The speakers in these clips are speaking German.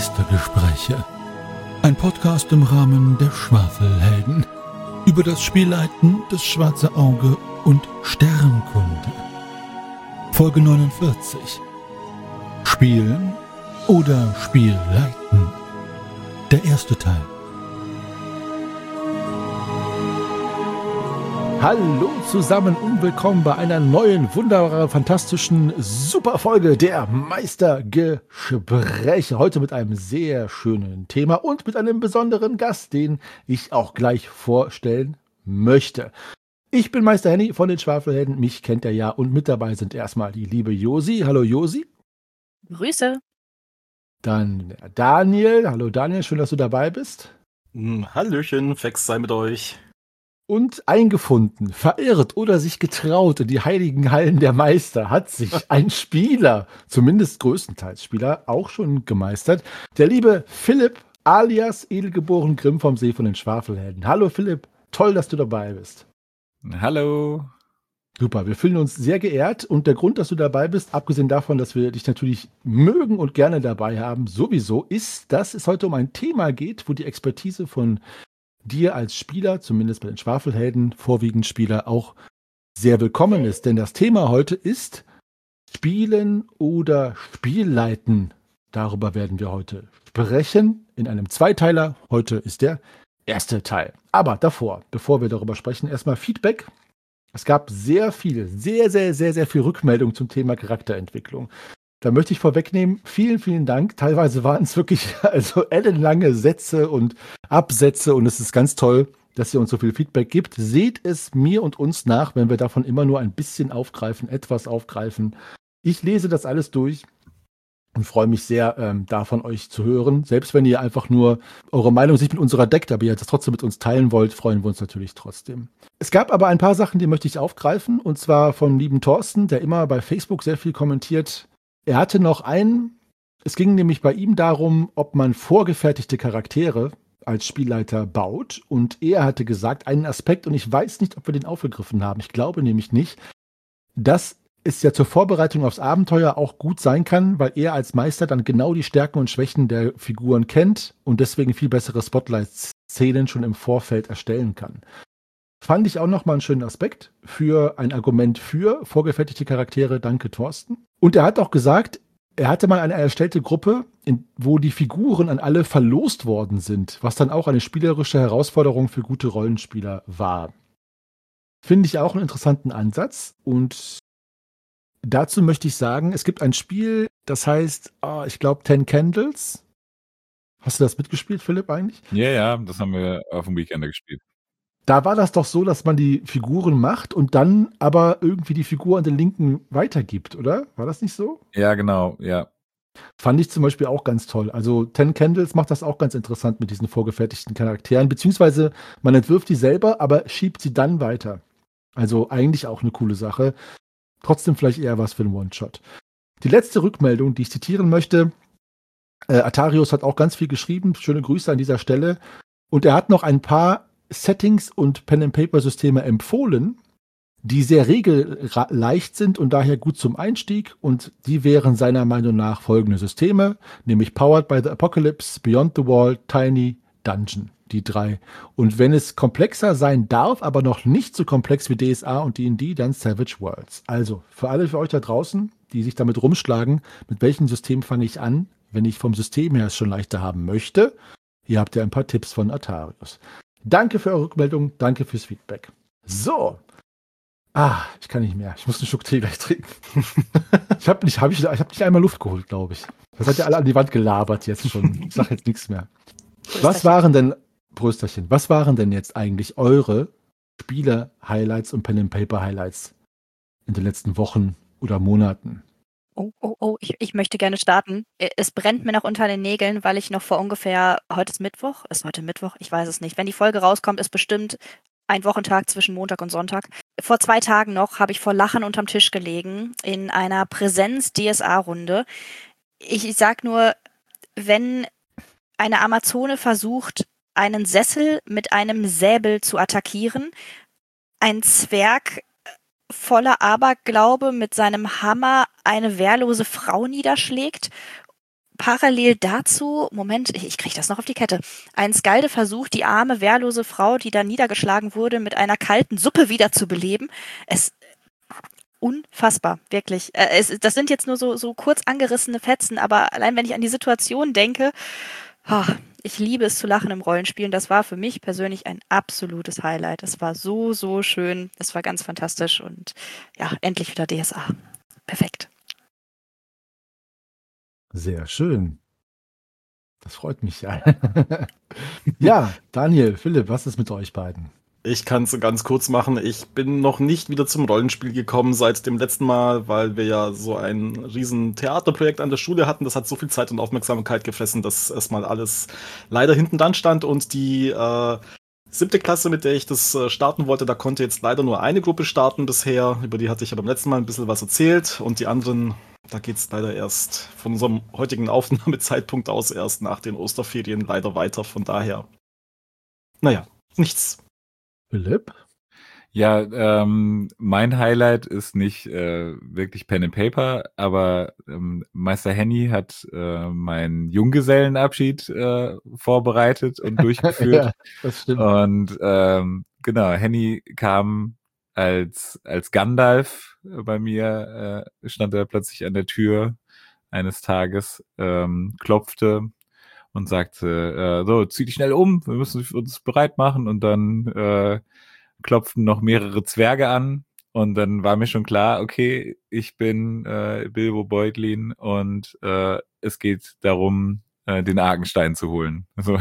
Geistergespräche. Ein Podcast im Rahmen der Schwafelhelden. Über das Spielleiten, das schwarze Auge und Sternkunde. Folge 49. Spielen oder Spielleiten. Der erste Teil. Hallo zusammen und willkommen bei einer neuen, wunderbaren, fantastischen, super Folge der Meistergespräche. Heute mit einem sehr schönen Thema und mit einem besonderen Gast, den ich auch gleich vorstellen möchte. Ich bin Meister Henny von den Schwafelhelden, mich kennt er ja, und mit dabei sind erstmal die liebe Josi. Hallo Josi. Grüße. Dann Daniel. Hallo Daniel, schön, dass du dabei bist. Hallöchen, Fex sei mit euch. Und eingefunden, verirrt oder sich getraut in die heiligen Hallen der Meister hat sich ein Spieler, zumindest größtenteils Spieler, auch schon gemeistert. Der liebe Philipp alias Edelgeboren Grimm vom See von den Schwafelhelden. Hallo Philipp, toll, dass du dabei bist. Hallo. Super, wir fühlen uns sehr geehrt und der Grund, dass du dabei bist, abgesehen davon, dass wir dich natürlich mögen und gerne dabei haben, sowieso, ist, dass es heute um ein Thema geht, wo die Expertise von dir als Spieler, zumindest bei den Schwafelhelden, vorwiegend Spieler, auch sehr willkommen ist. Denn das Thema heute ist Spielen oder Spielleiten. Darüber werden wir heute sprechen in einem Zweiteiler. Heute ist der erste Teil. Aber davor, bevor wir darüber sprechen, erstmal Feedback. Es gab sehr viel Rückmeldung zum Thema Charakterentwicklung. Da möchte ich vorwegnehmen, vielen, vielen Dank. Teilweise waren es wirklich ellenlange Sätze und Absätze und es ist ganz toll, dass ihr uns so viel Feedback gibt. Seht es mir und uns nach, wenn wir davon immer nur ein bisschen aufgreifen, etwas aufgreifen. Ich lese das alles durch und freue mich sehr, davon euch zu hören. Selbst wenn ihr einfach nur eure Meinung nicht mit unserer deckt, aber ihr das trotzdem mit uns teilen wollt, freuen wir uns natürlich trotzdem. Es gab aber ein paar Sachen, die möchte ich aufgreifen, und zwar vom lieben Thorsten, der immer bei Facebook sehr viel kommentiert. Er hatte noch es ging nämlich bei ihm darum, ob man vorgefertigte Charaktere als Spielleiter baut. Und er hatte gesagt, einen Aspekt, und ich weiß nicht, ob wir den aufgegriffen haben, ich glaube nämlich nicht, dass es ja zur Vorbereitung aufs Abenteuer auch gut sein kann, weil er als Meister dann genau die Stärken und Schwächen der Figuren kennt und deswegen viel bessere Spotlight-Szenen schon im Vorfeld erstellen kann. Fand ich auch nochmal einen schönen Aspekt für ein Argument für vorgefertigte Charaktere. Danke, Thorsten. Und er hat auch gesagt, er hatte mal eine erstellte Gruppe, wo die Figuren an alle verlost worden sind, was dann auch eine spielerische Herausforderung für gute Rollenspieler war. Finde ich auch einen interessanten Ansatz. Und dazu möchte ich sagen, es gibt ein Spiel, das heißt, ich glaube, 10 Candles. Hast du das mitgespielt, Philipp, eigentlich? Ja, das haben wir auf dem Weekender gespielt. Da war das doch so, dass man die Figuren macht und dann aber irgendwie die Figur an den Linken weitergibt, oder? War das nicht so? Ja, genau, ja. Fand ich zum Beispiel auch ganz toll. Also 10 Candles macht das auch ganz interessant mit diesen vorgefertigten Charakteren, beziehungsweise man entwirft die selber, aber schiebt sie dann weiter. Also eigentlich auch eine coole Sache. Trotzdem vielleicht eher was für einen One-Shot. Die letzte Rückmeldung, die ich zitieren möchte, Atarius hat auch ganz viel geschrieben, schöne Grüße an dieser Stelle. Und er hat noch ein paar Settings und Pen-and-Paper-Systeme empfohlen, die sehr regelleicht sind und daher gut zum Einstieg. Und die wären seiner Meinung nach folgende Systeme, nämlich Powered by the Apocalypse, Beyond the Wall, Tiny, Dungeon, die 3. Und wenn es komplexer sein darf, aber noch nicht so komplex wie DSA und D&D, dann Savage Worlds. Also für euch da draußen, die sich damit rumschlagen, mit welchem System fange ich an, wenn ich vom System her es schon leichter haben möchte. Hier habt ihr ein paar Tipps von Atarius. Danke für eure Rückmeldung, danke fürs Feedback. So. Ich kann nicht mehr. Ich muss einen Schluck Tee gleich trinken. Ich hab nicht einmal Luft geholt, glaube ich. Das hat ja alle an die Wand gelabert jetzt schon. Ich sag jetzt nichts mehr. Was waren denn jetzt eigentlich eure Spieler-Highlights und Pen-and-Paper-Highlights in den letzten Wochen oder Monaten? Ich möchte gerne starten. Es brennt mir noch unter den Nägeln, weil ich noch vor ungefähr, heute ist Mittwoch? Ist heute Mittwoch? Ich weiß es nicht. Wenn die Folge rauskommt, ist bestimmt ein Wochentag zwischen Montag und Sonntag. Vor 2 Tagen noch habe ich vor Lachen unterm Tisch gelegen in einer Präsenz-DSA-Runde. Ich sag nur, wenn eine Amazone versucht, einen Sessel mit einem Säbel zu attackieren, ein Zwerg voller Aberglaube mit seinem Hammer eine wehrlose Frau niederschlägt parallel dazu, Moment, ich kriege das noch auf die Kette, ein Skalde versucht, die arme, wehrlose Frau, die da niedergeschlagen wurde, mit einer kalten Suppe wieder zu beleben. Unfassbar, wirklich. Das sind jetzt nur so kurz angerissene Fetzen, aber allein wenn ich an die Situation denke, ich liebe es zu lachen im Rollenspielen. Das war für mich persönlich ein absolutes Highlight. Es war so, so schön. Es war ganz fantastisch und ja, endlich wieder DSA. Perfekt. Sehr schön. Das freut mich ja. Ja, Daniel, Philipp, was ist mit euch beiden? Ich kann es ganz kurz machen. Ich bin noch nicht wieder zum Rollenspiel gekommen seit dem letzten Mal, weil wir ja so ein riesen Theaterprojekt an der Schule hatten. Das hat so viel Zeit und Aufmerksamkeit gefressen, dass erstmal alles leider hinten dran stand. Und die 7. Klasse, mit der ich das starten wollte, da konnte jetzt leider nur eine Gruppe starten bisher. Über die hatte ich ja beim letzten Mal ein bisschen was erzählt. Und die anderen, da geht es leider erst von unserem heutigen Aufnahmezeitpunkt aus erst nach den Osterferien leider weiter. Von daher, nichts. Philipp? Ja, mein Highlight ist nicht wirklich Pen and Paper, aber Meister Henny hat meinen Junggesellenabschied vorbereitet und durchgeführt. Ja, das stimmt. Und genau, Henny kam als Gandalf bei mir, stand er plötzlich an der Tür eines Tages, klopfte und sagte, so, zieh dich schnell um, wir müssen uns bereit machen. Und dann klopften noch mehrere Zwerge an. Und dann war mir schon klar, okay, ich bin Bilbo Beutlin und es geht darum, den Arkenstein zu holen. Also,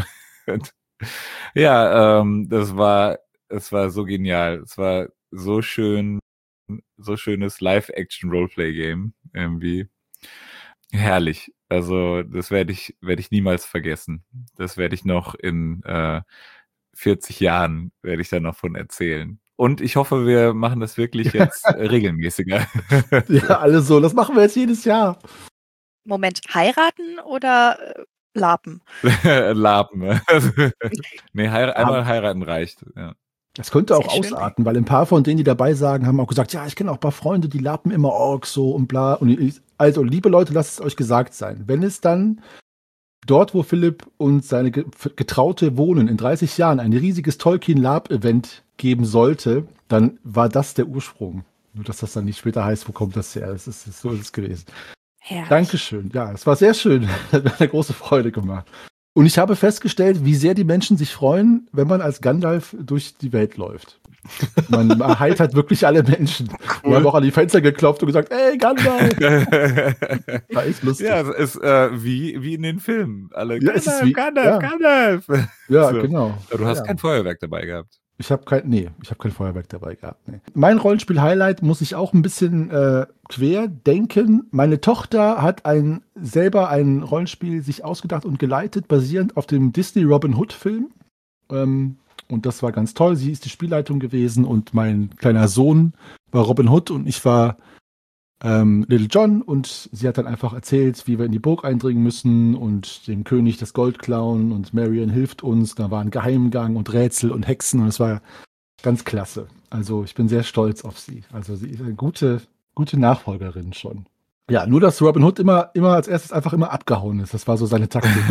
ja, es war so genial. Es war so schön, so schönes Live-Action-Roleplay-Game irgendwie. Herrlich. Also das werde ich niemals vergessen. Das werde ich noch in 40 Jahren werde ich da noch von erzählen. Und ich hoffe, wir machen das wirklich jetzt regelmäßiger. Ja, alle so. Das machen wir jetzt jedes Jahr. Moment, heiraten oder Lapen? Lapen. Nee, einmal heiraten reicht. Ja. Das könnte auch Sehr schön. ausarten, weil ein paar von denen, die dabei sagen, haben auch gesagt, ja, ich kenne auch ein paar Freunde, die lappen immer Orks so und bla. Also, liebe Leute, lasst es euch gesagt sein. Wenn es dann dort, wo Philipp und seine Getraute wohnen, in 30 Jahren ein riesiges Tolkien-Lab-Event geben sollte, dann war das der Ursprung. Nur, dass das dann nicht später heißt, wo kommt das her? So ist es gewesen. Herrlich. Dankeschön. Ja, es war sehr schön. Hat mir eine große Freude gemacht. Und ich habe festgestellt, wie sehr die Menschen sich freuen, wenn man als Gandalf durch die Welt läuft. Man erheitert wirklich alle Menschen. Wir haben auch an die Fenster geklopft und gesagt, ey, Gandalf! War echt lustig. Ja, es ist wie in den Filmen. Alle Ja, es ist wie- ja. Gandalf. Ja, So. genau. Du hast Ja. kein Feuerwerk dabei gehabt. Ich habe kein Feuerwerk dabei gehabt. Nee. Mein Rollenspiel-Highlight muss ich auch ein bisschen quer denken. Meine Tochter hat selber ein Rollenspiel sich ausgedacht und geleitet, basierend auf dem Disney Robin Hood-Film. Und das war ganz toll. Sie ist die Spielleitung gewesen und mein kleiner Sohn war Robin Hood und ich war Little John, und sie hat dann einfach erzählt, wie wir in die Burg eindringen müssen und dem König das Gold klauen, und Marion hilft uns. Da war ein Geheimgang und Rätsel und Hexen und es war ganz klasse. Also ich bin sehr stolz auf sie. Also sie ist eine gute Nachfolgerin schon. Ja, nur dass Robin Hood immer als erstes einfach immer abgehauen ist. Das war so seine Taktik.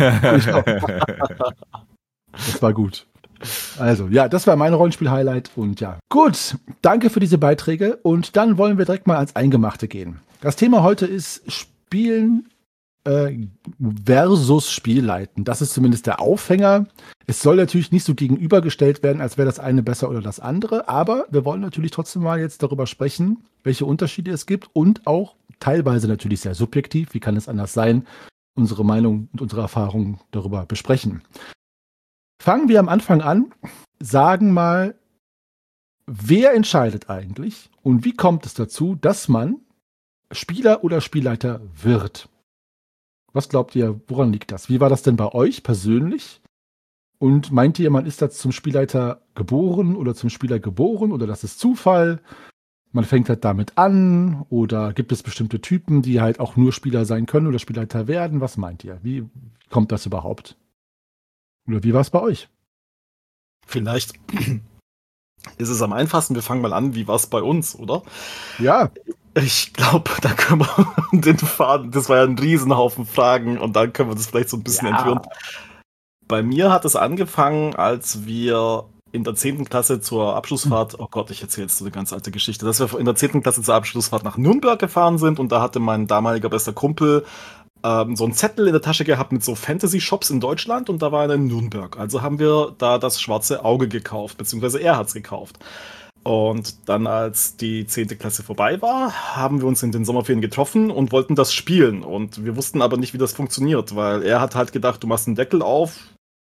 Das war gut. Also, ja, das war mein Rollenspiel-Highlight und ja. Gut, danke für diese Beiträge und dann wollen wir direkt mal ans Eingemachte gehen. Das Thema heute ist Spielen versus Spielleiten. Das ist zumindest der Aufhänger. Es soll natürlich nicht so gegenübergestellt werden, als wäre das eine besser oder das andere, aber wir wollen natürlich trotzdem mal jetzt darüber sprechen, welche Unterschiede es gibt und auch teilweise natürlich sehr subjektiv, wie kann es anders sein, unsere Meinung und unsere Erfahrungen darüber besprechen. Fangen wir am Anfang an, sagen mal, wer entscheidet eigentlich und wie kommt es dazu, dass man Spieler oder Spielleiter wird? Was glaubt ihr, woran liegt das? Wie war das denn bei euch persönlich? Und meint ihr, man ist da zum Spielleiter geboren oder zum Spieler geboren oder das ist Zufall? Man fängt halt damit an oder gibt es bestimmte Typen, die halt auch nur Spieler sein können oder Spielleiter werden? Was meint ihr? Wie kommt das überhaupt? Oder wie war es bei euch? Vielleicht ist es am einfachsten. Wir fangen mal an. Wie war es bei uns, oder? Ja. Ich glaube, da können wir den Faden, das war ja ein Riesenhaufen Fragen und dann können wir das vielleicht so ein bisschen entführen. Bei mir hat es angefangen, als wir in der 10. Klasse zur Abschlussfahrt, oh Gott, ich erzähle jetzt so eine ganz alte Geschichte, dass wir in der 10. Klasse zur Abschlussfahrt nach Nürnberg gefahren sind und da hatte mein damaliger bester Kumpel so einen Zettel in der Tasche gehabt mit so Fantasy-Shops in Deutschland und da war er in Nürnberg. Also haben wir da das Schwarze Auge gekauft, beziehungsweise er hat's gekauft. Und dann, als die 10. Klasse vorbei war, haben wir uns in den Sommerferien getroffen und wollten das spielen. Und wir wussten aber nicht, wie das funktioniert, weil er hat halt gedacht, du machst einen Deckel auf,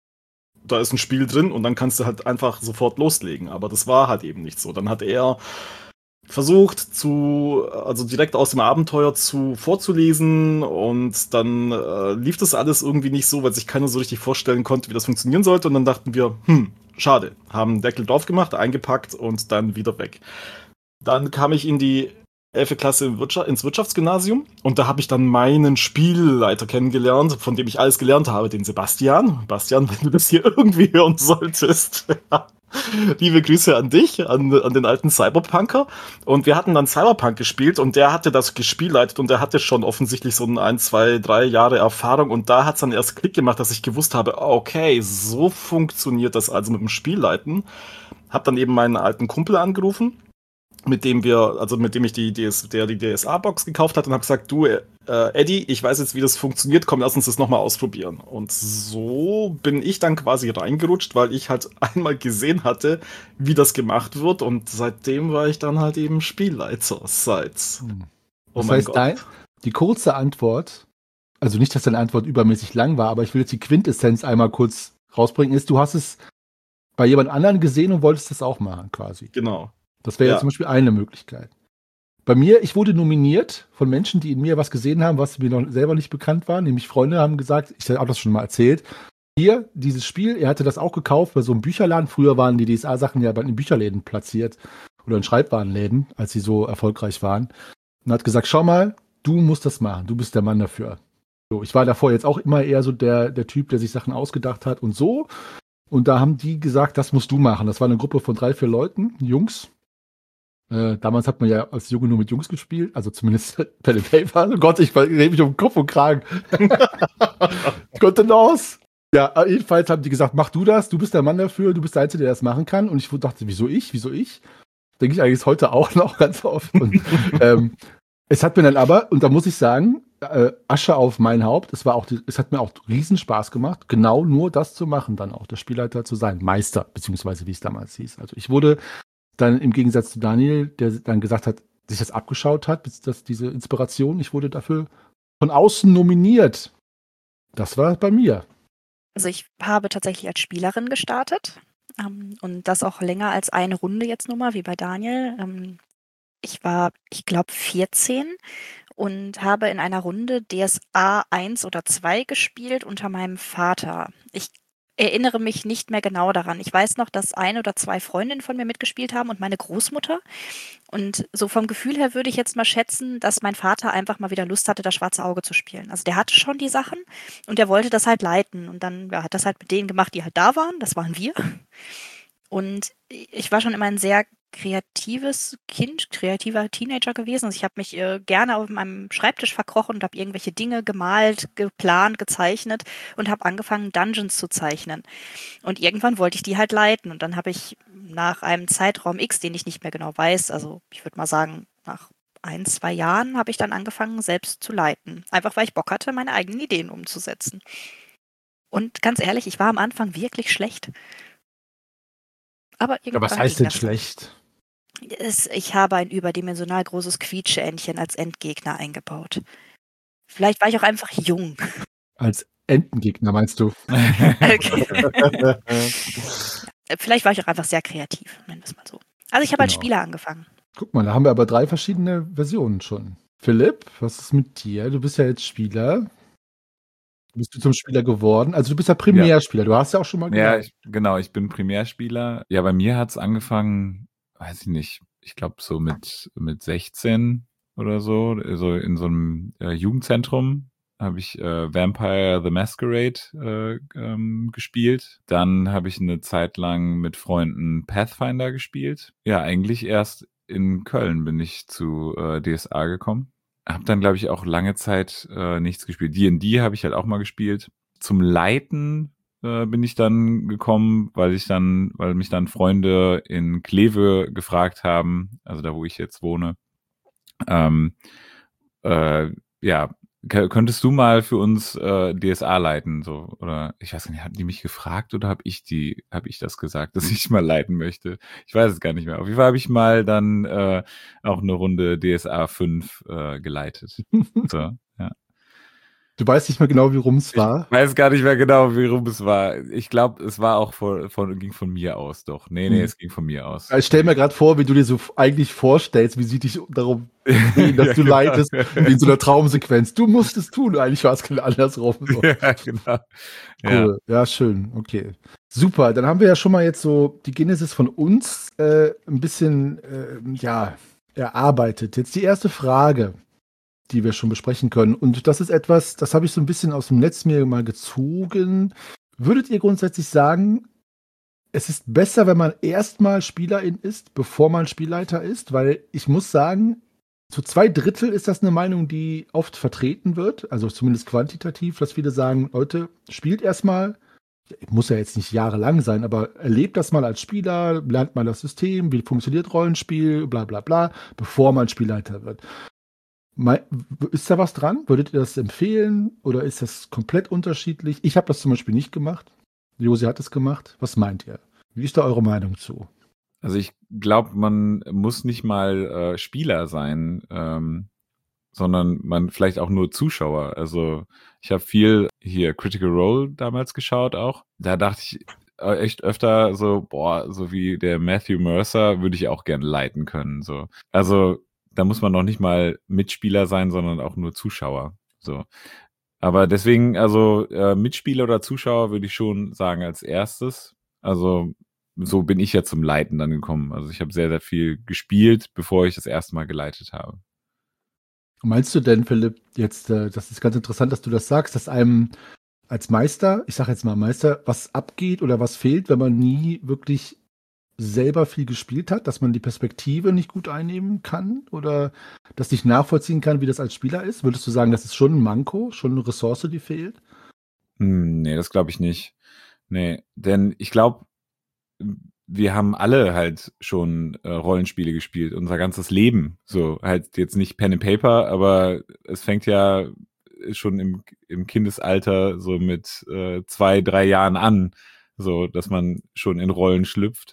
da ist ein Spiel drin und dann kannst du halt einfach sofort loslegen. Aber das war halt eben nicht so. Dann hat er versucht, also direkt aus dem Abenteuer vorzulesen und dann lief das alles irgendwie nicht so, weil sich keiner so richtig vorstellen konnte, wie das funktionieren sollte. Und dann dachten wir, schade, haben einen Deckel drauf gemacht, eingepackt und dann wieder weg. Dann kam ich in die 11. Klasse ins Wirtschaftsgymnasium und da habe ich dann meinen Spielleiter kennengelernt, von dem ich alles gelernt habe, den Sebastian. Bastian, wenn du das hier irgendwie hören solltest. Liebe Grüße an dich, an den alten Cyberpunker. Und wir hatten dann Cyberpunk gespielt und der hatte das gespielleitet und der hatte schon offensichtlich so 1, 2, 3 Jahre Erfahrung und da hat es dann erst Klick gemacht, dass ich gewusst habe, okay, so funktioniert das also mit dem Spielleiten. Hab dann eben meinen alten Kumpel angerufen, mit dem ich die DSA-Box gekauft hat und habe gesagt, du, Eddie, ich weiß jetzt, wie das funktioniert, komm, lass uns das nochmal ausprobieren. Und so bin ich dann quasi reingerutscht, weil ich halt einmal gesehen hatte, wie das gemacht wird und seitdem war ich dann halt eben Spielleiter seit. Oh das heißt, die kurze Antwort, also nicht, dass deine Antwort übermäßig lang war, aber ich will jetzt die Quintessenz einmal kurz rausbringen, ist, du hast es bei jemand anderen gesehen und wolltest das auch machen, quasi. Genau. Das wäre ja zum Beispiel eine Möglichkeit. Bei mir, ich wurde nominiert von Menschen, die in mir was gesehen haben, was mir noch selber nicht bekannt war. Nämlich Freunde haben gesagt, ich habe das schon mal erzählt, hier, dieses Spiel, er hatte das auch gekauft bei so einem Bücherladen. Früher waren die DSA-Sachen ja in Bücherläden platziert oder in Schreibwarenläden, als sie so erfolgreich waren. Und hat gesagt, schau mal, du musst das machen, du bist der Mann dafür. So, ich war davor jetzt auch immer eher so der Typ, der sich Sachen ausgedacht hat und so. Und da haben die gesagt, das musst du machen. Das war eine Gruppe von 3, 4 Leuten, Jungs. Damals hat man ja als Junge nur mit Jungs gespielt, also zumindest Pen and Paper. Oh Gott, ich rede mich um Kopf und Kragen. Ich konnte los. Ja, jedenfalls haben die gesagt, mach du das, du bist der Mann dafür, du bist der Einzige, der das machen kann. Und ich dachte, wieso ich? Denke ich eigentlich heute auch noch ganz oft. Und, es hat mir dann aber, und da muss ich sagen, Asche auf mein Haupt, es hat mir auch riesen Spaß gemacht, genau nur das zu machen, dann auch der Spielleiter zu sein, Meister, beziehungsweise wie es damals hieß. Also ich wurde dann im Gegensatz zu Daniel, der dann gesagt hat, sich das abgeschaut hat, diese Inspiration, ich wurde dafür von außen nominiert. Das war bei mir. Also ich habe tatsächlich als Spielerin gestartet und das auch länger als eine Runde jetzt nur mal, wie bei Daniel. Ich war, ich glaube, 14 und habe in einer Runde DSA 1 oder 2 gespielt unter meinem Vater. Ich erinnere mich nicht mehr genau daran. Ich weiß noch, dass 1 oder 2 Freundinnen von mir mitgespielt haben und meine Großmutter. Und so vom Gefühl her würde ich jetzt mal schätzen, dass mein Vater einfach mal wieder Lust hatte, das Schwarze Auge zu spielen. Also der hatte schon die Sachen und der wollte das halt leiten. Und dann hat das halt mit denen gemacht, die halt da waren. Das waren wir. Und ich war schon immer ein sehr kreatives Kind, kreativer Teenager gewesen. Also ich habe mich gerne auf meinem Schreibtisch verkrochen und habe irgendwelche Dinge gemalt, geplant, gezeichnet und habe angefangen, Dungeons zu zeichnen. Und irgendwann wollte ich die halt leiten. Und dann habe ich nach einem Zeitraum X, den ich nicht mehr genau weiß, also ich würde mal sagen, nach 1, 2 Jahren habe ich dann angefangen, selbst zu leiten. Einfach weil ich Bock hatte, meine eigenen Ideen umzusetzen. Und ganz ehrlich, ich war am Anfang wirklich schlecht. Aber was heißt denn schlecht? Ich habe ein überdimensional großes Quietscheentchen als Endgegner eingebaut. Vielleicht war ich auch einfach jung. Als Entengegner meinst du? Vielleicht war ich auch einfach sehr kreativ, nennen wir es mal so. Also ich habe als Spieler angefangen. Guck mal, da haben wir aber 3 verschiedene Versionen schon. Philipp, was ist mit dir? Du bist ja jetzt Spieler. Bist du zum Spieler geworden? Also du bist ja Primärspieler, du hast ja auch schon mal gemacht. Ja, ich bin Primärspieler. Ja, bei mir hat es angefangen, weiß ich nicht, ich glaube so mit 16 oder so in so einem Jugendzentrum habe ich Vampire the Masquerade gespielt. Dann habe ich eine Zeit lang mit Freunden Pathfinder gespielt. Ja, eigentlich erst in Köln bin ich zu DSA gekommen. Habe dann, glaube ich, auch lange Zeit nichts gespielt. D&D habe ich halt auch mal gespielt. Zum Leiten bin ich dann gekommen, weil mich dann Freunde in Kleve gefragt haben, also da, wo ich jetzt wohne. Ja, könntest du mal für uns DSA leiten, so, oder ich weiß nicht, hatten die mich gefragt oder habe ich das gesagt, dass ich mal leiten möchte? Ich weiß es gar nicht mehr. Auf jeden Fall habe ich mal dann auch eine Runde DSA 5 geleitet. So, ja. Du weißt nicht mehr genau, wie rum es war. Ich weiß gar nicht mehr genau, wie rum es war. Ich glaube, es war auch ging von mir aus, doch. Nee, es ging von mir aus. Ich stell mir gerade vor, wie du dir so eigentlich vorstellst, wie sie dich darum sehen, dass Ja, du genau. leitest, wie in so einer Traumsequenz. Du musst es tun. Eigentlich war es genau andersrum. So. Ja, genau. Ja. Cool. Ja, schön. Okay. Super. Dann haben wir ja schon mal jetzt so die Genesis von uns ein bisschen erarbeitet. Jetzt die erste Frage, die wir schon besprechen können. Und das ist etwas, das habe ich so ein bisschen aus dem Netz mir mal gezogen. Würdet ihr grundsätzlich sagen, es ist besser, wenn man erstmal Spielerin ist, bevor man Spielleiter ist? Weil ich muss sagen, zu 2/3 ist das eine Meinung, die oft vertreten wird, also zumindest quantitativ, dass viele sagen, Leute, spielt erstmal, muss ja jetzt nicht jahrelang sein, aber erlebt das mal als Spieler, lernt mal das System, wie funktioniert Rollenspiel, bla bla bla, bevor man Spielleiter wird. Ist da was dran? Würdet ihr das empfehlen oder ist das komplett unterschiedlich? Ich habe das zum Beispiel nicht gemacht. Josi hat es gemacht. Was meint ihr? Wie ist da eure Meinung zu? Also ich glaube, man muss nicht mal Spieler sein, sondern man vielleicht auch nur Zuschauer. Also ich habe viel hier Critical Role damals geschaut auch. Da dachte ich echt öfter so, so wie der Matthew Mercer würde ich auch gerne leiten können. So. Also da muss man noch nicht mal Mitspieler sein, sondern auch nur Zuschauer. So. Aber deswegen, also Mitspieler oder Zuschauer würde ich schon sagen als erstes. Also so bin ich ja zum Leiten dann gekommen. Also ich habe sehr, sehr viel gespielt, bevor ich das erste Mal geleitet habe. Meinst du denn, Philipp, jetzt, das ist ganz interessant, dass du das sagst, dass einem als Meister, ich sage jetzt mal Meister, was abgeht oder was fehlt, wenn man nie wirklich selber viel gespielt hat, dass man die Perspektive nicht gut einnehmen kann oder das nicht nachvollziehen kann, wie das als Spieler ist? Würdest du sagen, das ist schon ein Manko, schon eine Ressource, die fehlt? Nee, das glaube ich nicht. Nee, denn ich glaube, wir haben alle halt schon Rollenspiele gespielt, unser ganzes Leben. So, halt jetzt nicht Pen and Paper, aber es fängt ja schon im Kindesalter so mit 2, 3 Jahren an, so, dass man schon in Rollen schlüpft.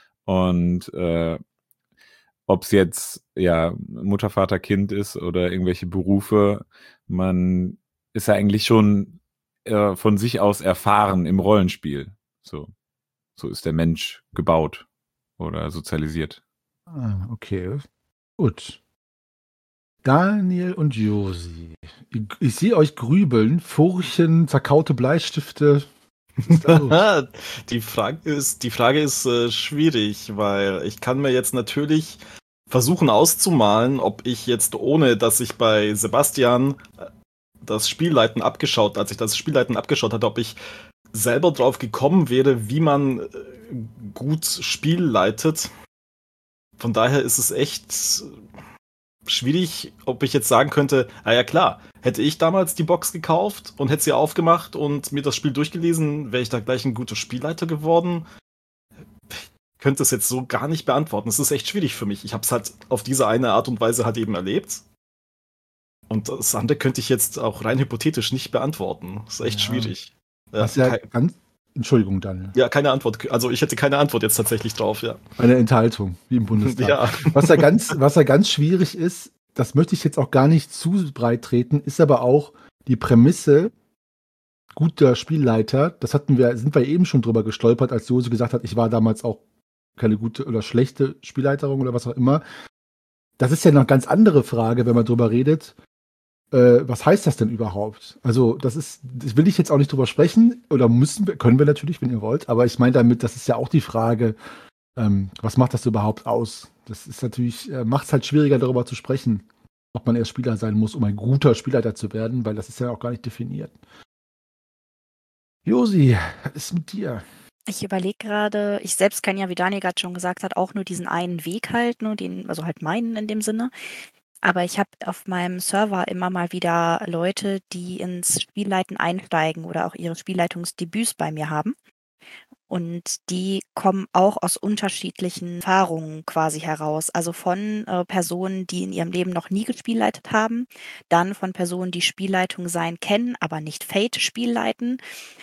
Und ob es jetzt ja Mutter, Vater, Kind ist oder irgendwelche Berufe, man ist ja eigentlich schon von sich aus erfahren im Rollenspiel. So ist der Mensch gebaut oder sozialisiert. Ah, okay. Gut. Daniel und Josi. Ich sehe euch grübeln, Furchen, zerkaute Bleistifte. Was ist da los? Die Frage ist schwierig, weil ich kann mir jetzt natürlich versuchen auszumalen, ob ich jetzt, ohne dass ich bei Sebastian als ich das Spielleiten abgeschaut hatte, ob ich selber drauf gekommen wäre, wie man gut Spiel leitet. Von daher ist es echt schwierig, ob ich jetzt sagen könnte, ja klar, hätte ich damals die Box gekauft und hätte sie aufgemacht und mir das Spiel durchgelesen, wäre ich da gleich ein guter Spielleiter geworden. Ich könnte es jetzt so gar nicht beantworten. Es ist echt schwierig für mich. Ich habe es halt auf diese eine Art und Weise halt eben erlebt. Und das andere könnte ich jetzt auch rein hypothetisch nicht beantworten. Das ist echt schwierig. Entschuldigung, Daniel. Ja, keine Antwort. Also ich hätte keine Antwort jetzt tatsächlich drauf, ja. Eine Enthaltung, wie im Bundestag. Ja. Was ja ganz schwierig ist, das möchte ich jetzt auch gar nicht zu breit treten, ist aber auch die Prämisse, guter Spielleiter, sind wir eben schon drüber gestolpert, als Josi gesagt hat, ich war damals auch keine gute oder schlechte Spielleiterin oder was auch immer. Das ist ja noch eine ganz andere Frage, wenn man drüber redet. Was heißt das denn überhaupt? Also, das will ich jetzt auch nicht drüber sprechen, oder können wir natürlich, wenn ihr wollt, aber ich meine damit, das ist ja auch die Frage, was macht das überhaupt aus? Das ist natürlich, macht es halt schwieriger, darüber zu sprechen. ob man erst Spieler sein muss, um ein guter Spielleiter zu werden, weil das ist ja auch gar nicht definiert. Josi, was ist mit dir? Ich überlege gerade, ich selbst kenne ja, wie Daniel gerade schon gesagt hat, auch nur diesen einen Weg halt, also halt meinen in dem Sinne. Aber ich habe auf meinem Server immer mal wieder Leute, die ins Spielleiten einsteigen oder auch ihre Spielleitungsdebüts bei mir haben. Und die kommen auch aus unterschiedlichen Erfahrungen quasi heraus. Also von Personen, die in ihrem Leben noch nie gespielleitet haben, dann von Personen, die Spielleitung sein kennen, aber nicht Fate Spielleiten.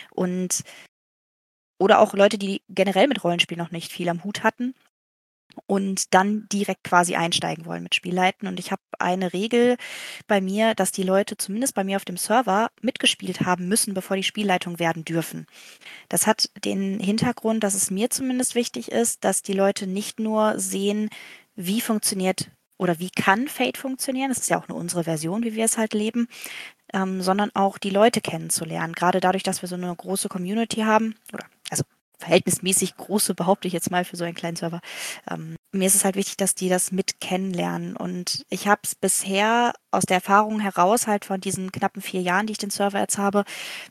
Oder auch Leute, die generell mit Rollenspiel noch nicht viel am Hut hatten und dann direkt quasi einsteigen wollen mit Spielleiten. Und ich habe eine Regel bei mir, dass die Leute zumindest bei mir auf dem Server mitgespielt haben müssen, bevor die Spielleitung werden dürfen. Das hat den Hintergrund, dass es mir zumindest wichtig ist, dass die Leute nicht nur sehen, wie funktioniert oder wie kann Fate funktionieren, das ist ja auch nur unsere Version, wie wir es halt leben, sondern auch die Leute kennenzulernen. Gerade dadurch, dass wir so eine große Community haben, also verhältnismäßig große, behaupte ich jetzt mal für so einen kleinen Server. Mir ist es halt wichtig, dass die das mit kennenlernen. Und ich habe es bisher aus der Erfahrung heraus, halt von diesen knappen 4 Jahren, die ich den Server jetzt habe,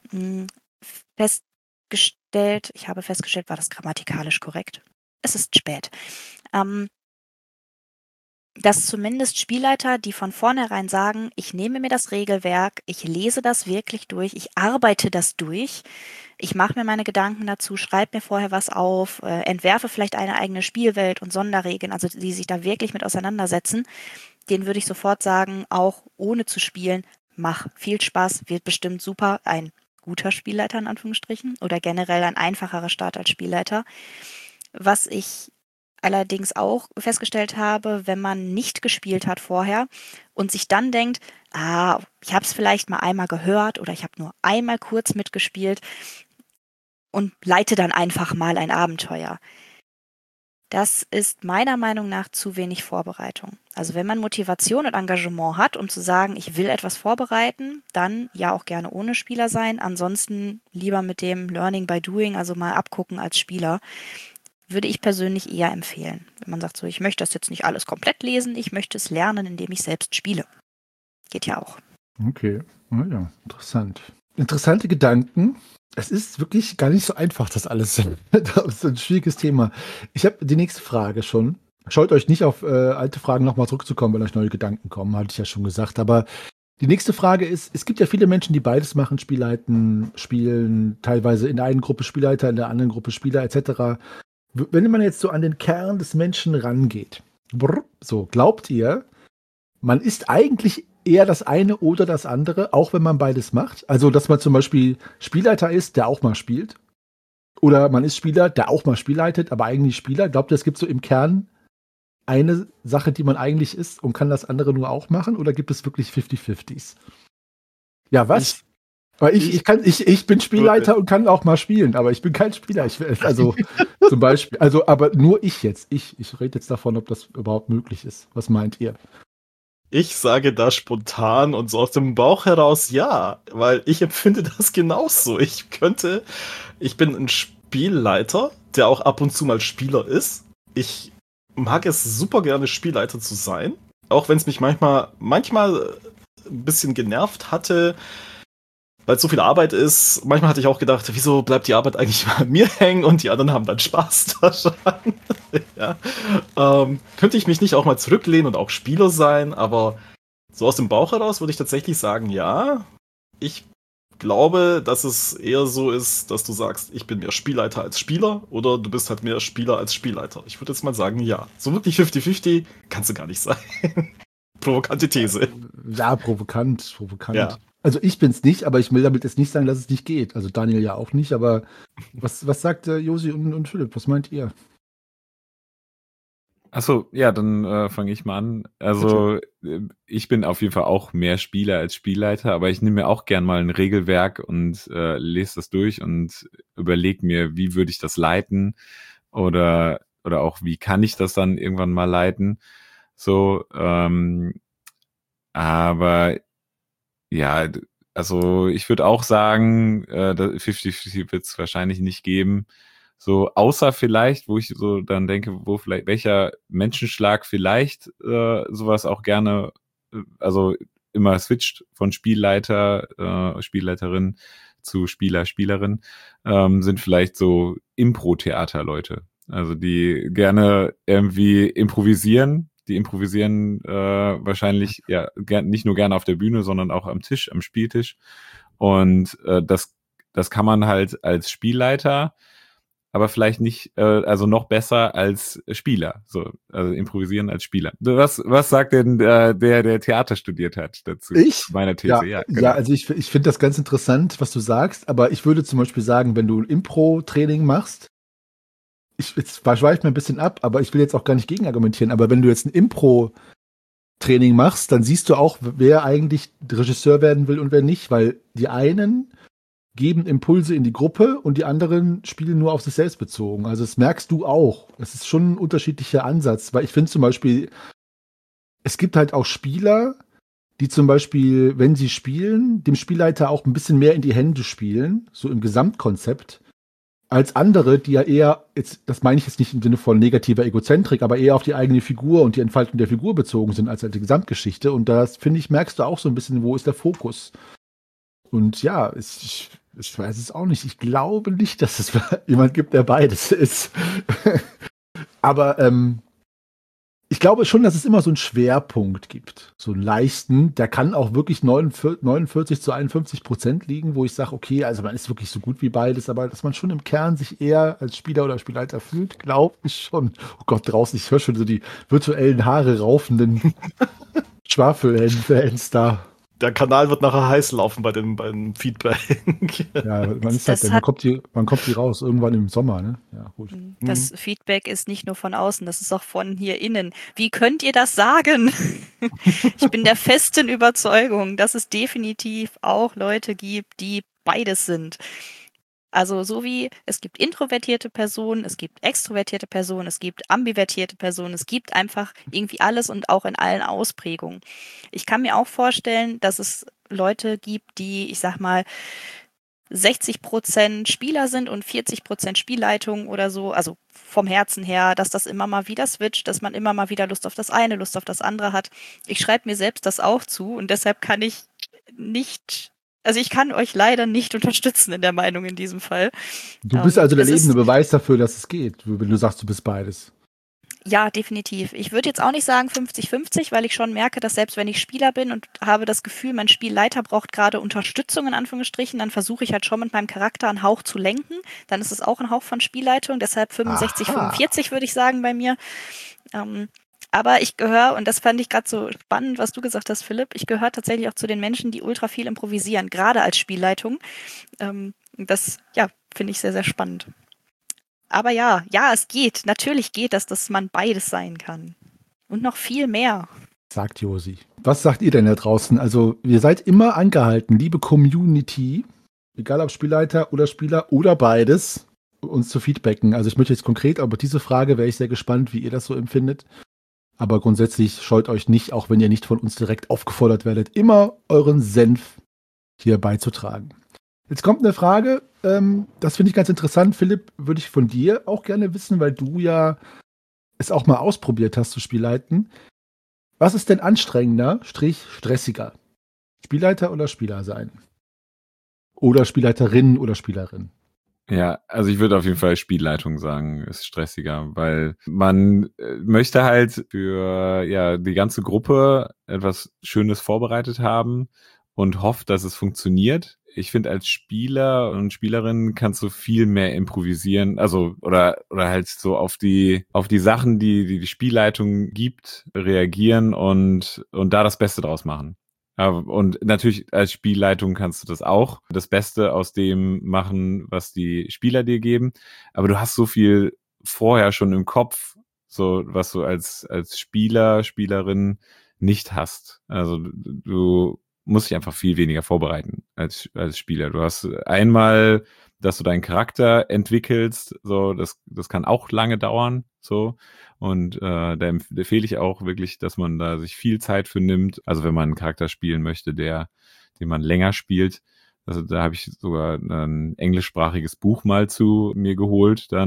festgestellt, war das grammatikalisch korrekt? Es ist spät. Dass zumindest Spielleiter, die von vornherein sagen, ich nehme mir das Regelwerk, ich lese das wirklich durch, ich arbeite das durch, ich mache mir meine Gedanken dazu, schreibe mir vorher was auf, entwerfe vielleicht eine eigene Spielwelt und Sonderregeln, also die sich da wirklich mit auseinandersetzen, denen würde ich sofort sagen, auch ohne zu spielen, mach viel Spaß, wird bestimmt super, ein guter Spielleiter in Anführungsstrichen oder generell ein einfacherer Start als Spielleiter. Was ich allerdings auch festgestellt habe, wenn man nicht gespielt hat vorher und sich dann denkt, ich habe es vielleicht mal einmal gehört oder ich habe nur einmal kurz mitgespielt und leite dann einfach mal ein Abenteuer. Das ist meiner Meinung nach zu wenig Vorbereitung. Also wenn man Motivation und Engagement hat, um zu sagen, ich will etwas vorbereiten, dann ja auch gerne ohne Spieler sein. Ansonsten lieber mit dem Learning by Doing, also mal abgucken als Spieler. Würde ich persönlich eher empfehlen. Wenn man sagt, so, ich möchte das jetzt nicht alles komplett lesen, ich möchte es lernen, indem ich selbst spiele. Geht ja auch. Okay, ja, interessant. Interessante Gedanken. Es ist wirklich gar nicht so einfach, das alles. Das ist ein schwieriges Thema. Ich habe die nächste Frage schon. Scheut euch nicht auf alte Fragen nochmal zurückzukommen, wenn euch neue Gedanken kommen, hatte ich ja schon gesagt. Aber die nächste Frage ist, es gibt ja viele Menschen, die beides machen, Spielleiten, spielen, teilweise in der einen Gruppe Spielleiter, in der anderen Gruppe Spieler etc. Wenn man jetzt so an den Kern des Menschen rangeht, so, glaubt ihr, man ist eigentlich eher das eine oder das andere, auch wenn man beides macht? Also, dass man zum Beispiel Spielleiter ist, der auch mal spielt? Oder man ist Spieler, der auch mal Spiel leitet, aber eigentlich Spieler? Glaubt ihr, es gibt so im Kern eine Sache, die man eigentlich ist und kann das andere nur auch machen? Oder gibt es wirklich 50-50s? Ja, was? Weil ich bin Spielleiter und kann auch mal spielen, aber ich bin kein Spieler. Also zum Beispiel, aber nur ich jetzt. Ich rede jetzt davon, ob das überhaupt möglich ist. Was meint ihr? Ich sage da spontan und so aus dem Bauch heraus ja, weil ich empfinde das genauso. Ich bin ein Spielleiter, der auch ab und zu mal Spieler ist. Ich mag es super gerne, Spielleiter zu sein, auch wenn es mich manchmal ein bisschen genervt hatte, weil es so viel Arbeit ist. Manchmal hatte ich auch gedacht, wieso bleibt die Arbeit eigentlich bei mir hängen und die anderen haben dann Spaß daran. Ja. Könnte ich mich nicht auch mal zurücklehnen und auch Spieler sein, aber so aus dem Bauch heraus würde ich tatsächlich sagen, ja. Ich glaube, dass es eher so ist, dass du sagst, ich bin mehr Spielleiter als Spieler oder du bist halt mehr Spieler als Spielleiter. Ich würde jetzt mal sagen, ja. So wirklich 50-50 kannst du gar nicht sein. Provokante These. Ja, provokant. Ja. Also ich bin's nicht, aber ich will damit jetzt nicht sagen, dass es nicht geht. Also Daniel ja auch nicht, aber was sagt Josi und Philipp? Was meint ihr? Achso, ja, dann fange ich mal an. Also ich bin auf jeden Fall auch mehr Spieler als Spielleiter, aber ich nehme mir auch gern mal ein Regelwerk und lese das durch und überlege mir, wie würde ich das leiten oder auch, wie kann ich das dann irgendwann mal leiten. So, aber ja, also ich würde auch sagen, 50-50 wird es wahrscheinlich nicht geben. So, außer vielleicht, wo ich so dann denke, wo vielleicht welcher Menschenschlag vielleicht sowas auch gerne also immer switcht von Spielleiter, Spielleiterin zu Spieler, Spielerin, sind vielleicht so Impro-Theater-Leute. Also die gerne irgendwie improvisieren. Die improvisieren wahrscheinlich ja nicht nur gerne auf der Bühne, sondern auch am Tisch, am Spieltisch. Und das kann man halt als Spielleiter, aber vielleicht nicht, also noch besser als Spieler. So, also improvisieren als Spieler. Was sagt denn der Theater studiert hat dazu? Ich? Meiner These, Ja, genau. also ich finde das ganz interessant, was du sagst, aber ich würde zum Beispiel sagen, wenn du ein Impro-Training machst, jetzt schweife ich mir ein bisschen ab, aber ich will jetzt auch gar nicht gegenargumentieren, aber wenn du jetzt ein Impro-Training machst, dann siehst du auch, wer eigentlich Regisseur werden will und wer nicht, weil die einen geben Impulse in die Gruppe und die anderen spielen nur auf sich selbst bezogen. Also das merkst du auch. Es ist schon ein unterschiedlicher Ansatz, weil ich finde zum Beispiel, es gibt halt auch Spieler, die zum Beispiel, wenn sie spielen, dem Spielleiter auch ein bisschen mehr in die Hände spielen, so im Gesamtkonzept, als andere, die ja eher, jetzt, das meine ich jetzt nicht im Sinne von negativer Egozentrik, aber eher auf die eigene Figur und die Entfaltung der Figur bezogen sind, als halt die Gesamtgeschichte. Und das, finde ich, merkst du auch so ein bisschen, wo ist der Fokus. Und ja, ich weiß es auch nicht. Ich glaube nicht, dass es jemand gibt, der beides ist. Aber ich glaube schon, dass es immer so einen Schwerpunkt gibt. So einen leichten, der kann auch wirklich 49 zu 51% liegen, wo ich sage, okay, also man ist wirklich so gut wie beides, aber dass man schon im Kern sich eher als Spieler oder Spielleiter fühlt, glaube ich schon. Oh Gott, draußen, ich höre schon so die virtuellen Haare raufenden Schwafelfans da. Der Kanal wird nachher heiß laufen beim Feedback. Ja, wann kommt die raus? Irgendwann im Sommer, ne? Ja, gut. Das Feedback ist nicht nur von außen, das ist auch von hier innen. Wie könnt ihr das sagen? Ich bin der festen Überzeugung, dass es definitiv auch Leute gibt, die beides sind. Also so wie es gibt introvertierte Personen, es gibt extrovertierte Personen, es gibt ambivertierte Personen, es gibt einfach irgendwie alles und auch in allen Ausprägungen. Ich kann mir auch vorstellen, dass es Leute gibt, die, ich sag mal, 60% Spieler sind und 40% Spielleitung oder so, also vom Herzen her, dass das immer mal wieder switcht, dass man immer mal wieder Lust auf das eine, Lust auf das andere hat. Ich schreibe mir selbst das auch zu und deshalb kann ich nicht, also ich kann euch leider nicht unterstützen in der Meinung in diesem Fall. Du bist also der lebende Beweis dafür, dass es geht, wenn du sagst, du bist beides. Ja, definitiv. Ich würde jetzt auch nicht sagen 50-50, weil ich schon merke, dass selbst wenn ich Spieler bin und habe das Gefühl, mein Spielleiter braucht gerade Unterstützung in Anführungsstrichen, dann versuche ich halt schon mit meinem Charakter einen Hauch zu lenken. Dann ist es auch ein Hauch von Spielleitung, deshalb 65-45 würde ich sagen bei mir. Aber ich gehöre, und das fand ich gerade so spannend, was du gesagt hast, Philipp, ich gehöre tatsächlich auch zu den Menschen, die ultra viel improvisieren, gerade als Spielleitung. Das, ja, finde ich sehr, sehr spannend. Aber ja, es geht. Natürlich geht das, dass man beides sein kann. Und noch viel mehr. Sagt Josi. Was sagt ihr denn da draußen? Also, ihr seid immer angehalten, liebe Community, egal ob Spielleiter oder Spieler oder beides, uns zu feedbacken. Also, ich möchte jetzt konkret, aber diese Frage wäre ich sehr gespannt, wie ihr das so empfindet. Aber grundsätzlich scheut euch nicht, auch wenn ihr nicht von uns direkt aufgefordert werdet, immer euren Senf hier beizutragen. Jetzt kommt eine Frage, das finde ich ganz interessant. Philipp, würde ich von dir auch gerne wissen, weil du ja es auch mal ausprobiert hast zu Spielleiten. Was ist denn anstrengender, stressiger? Spielleiter oder Spieler sein? Oder Spielleiterin oder Spielerin? Ja, also ich würde auf jeden Fall Spielleitung sagen, ist stressiger, weil man möchte halt für ja die ganze Gruppe etwas Schönes vorbereitet haben und hofft, dass es funktioniert. Ich finde, als Spieler und Spielerin kannst du viel mehr improvisieren, also oder halt so auf die Sachen, die Spielleitung gibt, reagieren und da das Beste draus machen. Und natürlich als Spielleitung kannst du das auch, das Beste aus dem machen, was die Spieler dir geben. Aber du hast so viel vorher schon im Kopf, so was du als Spieler, Spielerin nicht hast. Also du musst dich einfach viel weniger vorbereiten als Spieler. Du hast einmal, dass du deinen Charakter entwickelst, so das kann auch lange dauern, so. Und da empfehle ich auch wirklich, dass man da sich viel Zeit für nimmt. Also wenn man einen Charakter spielen möchte, den man länger spielt. Also da habe ich sogar ein englischsprachiges Buch mal zu mir geholt dann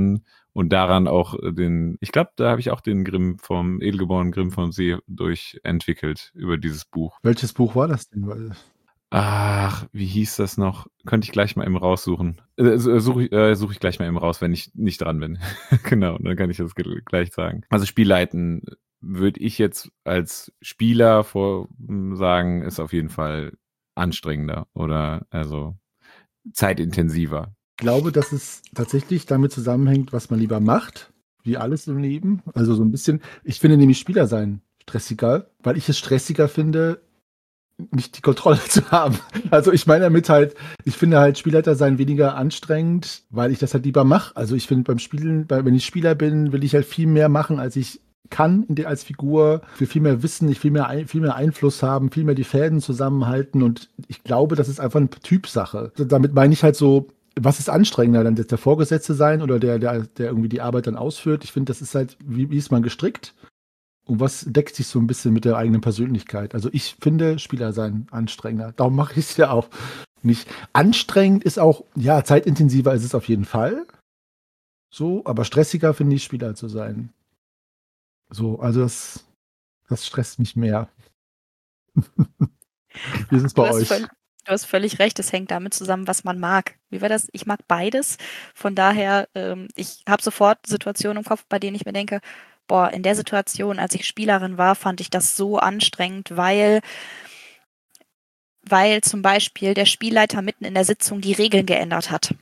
Und daran auch ich glaube, da habe ich auch den Grimm vom Edelgeborenen Grimm vom See durchentwickelt über dieses Buch. Welches Buch war das denn? Ach, wie hieß das noch? Könnte ich gleich mal eben raussuchen. Suche ich gleich mal eben raus, wenn ich nicht dran bin. Genau, dann kann ich das gleich sagen. Also Spielleiten würde ich jetzt als Spieler sagen, ist auf jeden Fall anstrengender oder also zeitintensiver. Ich glaube, dass es tatsächlich damit zusammenhängt, was man lieber macht, wie alles im Leben. Also so ein bisschen, ich finde nämlich Spieler sein stressiger, weil ich es stressiger finde, nicht die Kontrolle zu haben. Also ich meine damit halt, ich finde halt Spielleiter sein weniger anstrengend, weil ich das halt lieber mache. Also ich finde beim Spielen, wenn ich Spieler bin, will ich halt viel mehr machen, als ich kann als Figur. Ich will viel mehr wissen, ich will viel mehr Einfluss haben, viel mehr die Fäden zusammenhalten und ich glaube, das ist einfach eine Typsache. Damit meine ich halt so, was ist anstrengender, dann der Vorgesetzte sein oder der irgendwie die Arbeit dann ausführt? Ich finde, das ist halt, wie ist man gestrickt? Und was deckt sich so ein bisschen mit der eigenen Persönlichkeit? Also ich finde Spieler sein anstrengender. Darum mache ich es ja auch nicht. Anstrengend ist auch, ja, zeitintensiver ist es auf jeden Fall. So, aber stressiger finde ich Spieler zu sein. So, also das stresst mich mehr. Wie ist es bei euch? Du hast völlig recht, es hängt damit zusammen, was man mag. Wie war das? Ich mag beides. Von daher, ich habe sofort Situationen im Kopf, bei denen ich mir denke, boah, in der Situation, als ich Spielerin war, fand ich das so anstrengend, weil zum Beispiel der Spielleiter mitten in der Sitzung die Regeln geändert hat.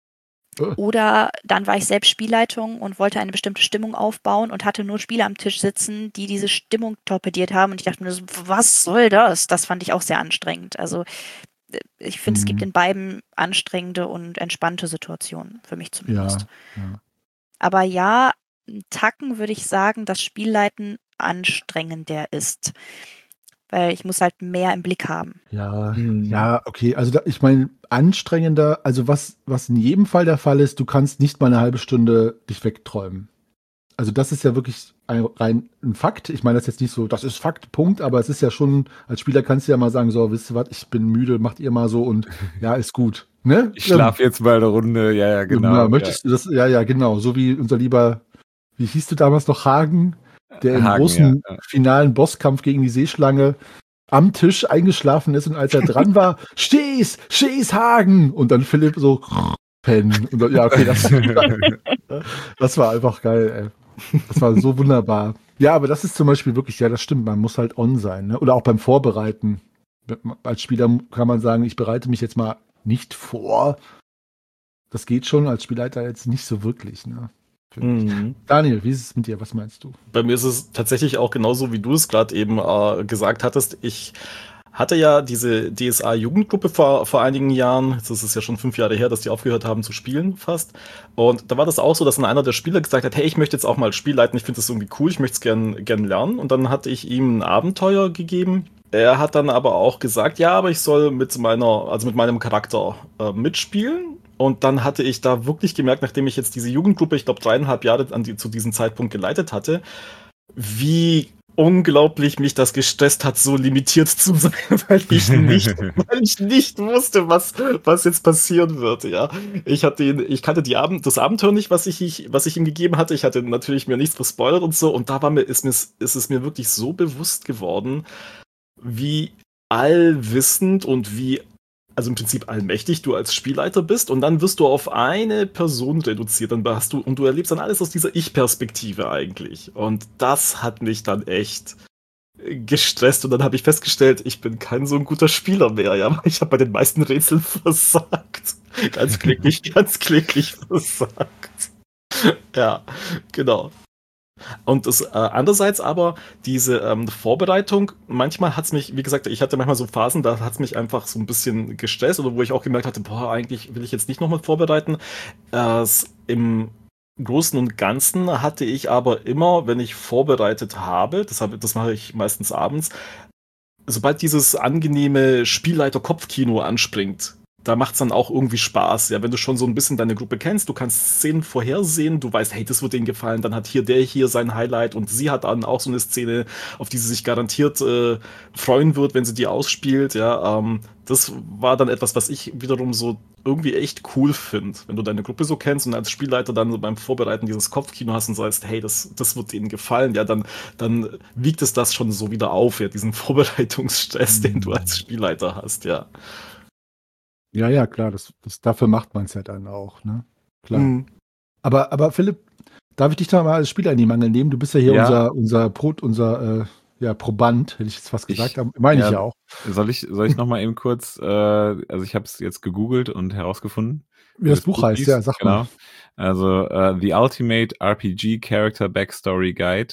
Oder dann war ich selbst Spielleitung und wollte eine bestimmte Stimmung aufbauen und hatte nur Spieler am Tisch sitzen, die diese Stimmung torpediert haben. Und ich dachte mir so, was soll das? Das fand ich auch sehr anstrengend. Also ich finde, es gibt in beiden anstrengende und entspannte Situationen, für mich zumindest. Ja. Aber ja, einen Tacken würde ich sagen, dass Spielleiten anstrengender ist. Weil ich muss halt mehr im Blick haben. Ja, okay. Also ich meine, anstrengender, also was in jedem Fall der Fall ist, du kannst nicht mal eine halbe Stunde dich wegträumen. Also das ist ja wirklich rein ein Fakt. Ich meine, das ist jetzt nicht so, das ist Fakt, Punkt, aber es ist ja schon, als Spieler kannst du ja mal sagen, so, wisst ihr was, ich bin müde, macht ihr mal so und ja, ist gut. Ne? Ich schlafe jetzt mal eine Runde, ja, genau. Ja, möchtest du das? Ja, genau. So wie unser lieber, wie hieß du damals noch, Hagen? Der im großen finalen Bosskampf gegen die Seeschlange am Tisch eingeschlafen ist und als er dran war, steh's, Hagen! Und dann Philipp so, pennen. Und dann, ja, okay, das war einfach geil, ey. Das war so wunderbar. Ja, aber das ist zum Beispiel wirklich, ja, das stimmt, man muss halt on sein, ne? Oder auch beim Vorbereiten. Als Spieler kann man sagen, ich bereite mich jetzt mal nicht vor. Das geht schon, als Spielleiter jetzt nicht so wirklich, ne? Daniel, wie ist es mit dir? Was meinst du? Bei mir ist es tatsächlich auch genauso, wie du es gerade eben gesagt hattest. Ich hatte ja diese DSA-Jugendgruppe vor einigen Jahren. Jetzt ist es ja schon 5 Jahre her, dass die aufgehört haben zu spielen fast. Und da war das auch so, dass dann einer der Spieler gesagt hat, hey, ich möchte jetzt auch mal Spiel leiten. Ich finde das irgendwie cool. Ich möchte es gern lernen. Und dann hatte ich ihm ein Abenteuer gegeben. Er hat dann aber auch gesagt, ja, aber ich soll mit meinem Charakter mitspielen. Und dann hatte ich da wirklich gemerkt, nachdem ich jetzt diese Jugendgruppe, ich glaube 3,5 Jahre zu diesem Zeitpunkt geleitet hatte, wie unglaublich mich das gestresst hat, so limitiert zu sein, weil ich nicht wusste, was jetzt passieren wird, ja. Ich kannte das Abenteuer nicht, was ich ihm gegeben hatte. Ich hatte natürlich mir nichts verspoilert und so. Und da ist es mir wirklich so bewusst geworden, wie allwissend und also im Prinzip allmächtig du als Spielleiter bist und dann wirst du auf eine Person reduziert und du erlebst dann alles aus dieser Ich-Perspektive eigentlich. Und das hat mich dann echt gestresst und dann habe ich festgestellt, ich bin kein so ein guter Spieler mehr, ja. Ich habe bei den meisten Rätseln versagt. Ganz kläglich versagt. Ja, genau. Und das andererseits aber diese Vorbereitung, manchmal hat's mich, wie gesagt, ich hatte manchmal so Phasen, da hat's mich einfach so ein bisschen gestresst oder wo ich auch gemerkt hatte, boah, eigentlich will ich jetzt nicht nochmal vorbereiten. Im Großen und Ganzen hatte ich aber immer, wenn ich vorbereitet habe, das mache ich meistens abends, sobald dieses angenehme Spielleiter-Kopfkino anspringt, da macht's dann auch irgendwie Spaß. Ja, wenn du schon so ein bisschen deine Gruppe kennst, du kannst Szenen vorhersehen, du weißt, hey, das wird denen gefallen, dann hat hier sein Highlight und sie hat dann auch so eine Szene, auf die sie sich garantiert freuen wird, wenn sie die ausspielt. Ja, das war dann etwas, was ich wiederum so irgendwie echt cool finde, wenn du deine Gruppe so kennst und als Spielleiter dann so beim Vorbereiten dieses Kopfkino hast und sagst, hey, das wird denen gefallen, ja, dann wiegt es das schon so wieder auf, ja, diesen Vorbereitungsstress, den du als Spielleiter hast, ja. Ja, klar, dafür macht man es ja dann auch, ne? Klar. Mhm. Aber Philipp, darf ich dich da mal als Spieler in die Mangel nehmen? Du bist ja hier Ja. unser Proband, hätte ich jetzt fast gesagt. Meine ich ja auch. Soll ich noch mal eben kurz, also ich habe es jetzt gegoogelt und herausgefunden. Wie das Buch heißt, ja, sag mal. Also The Ultimate RPG Character Backstory Guide,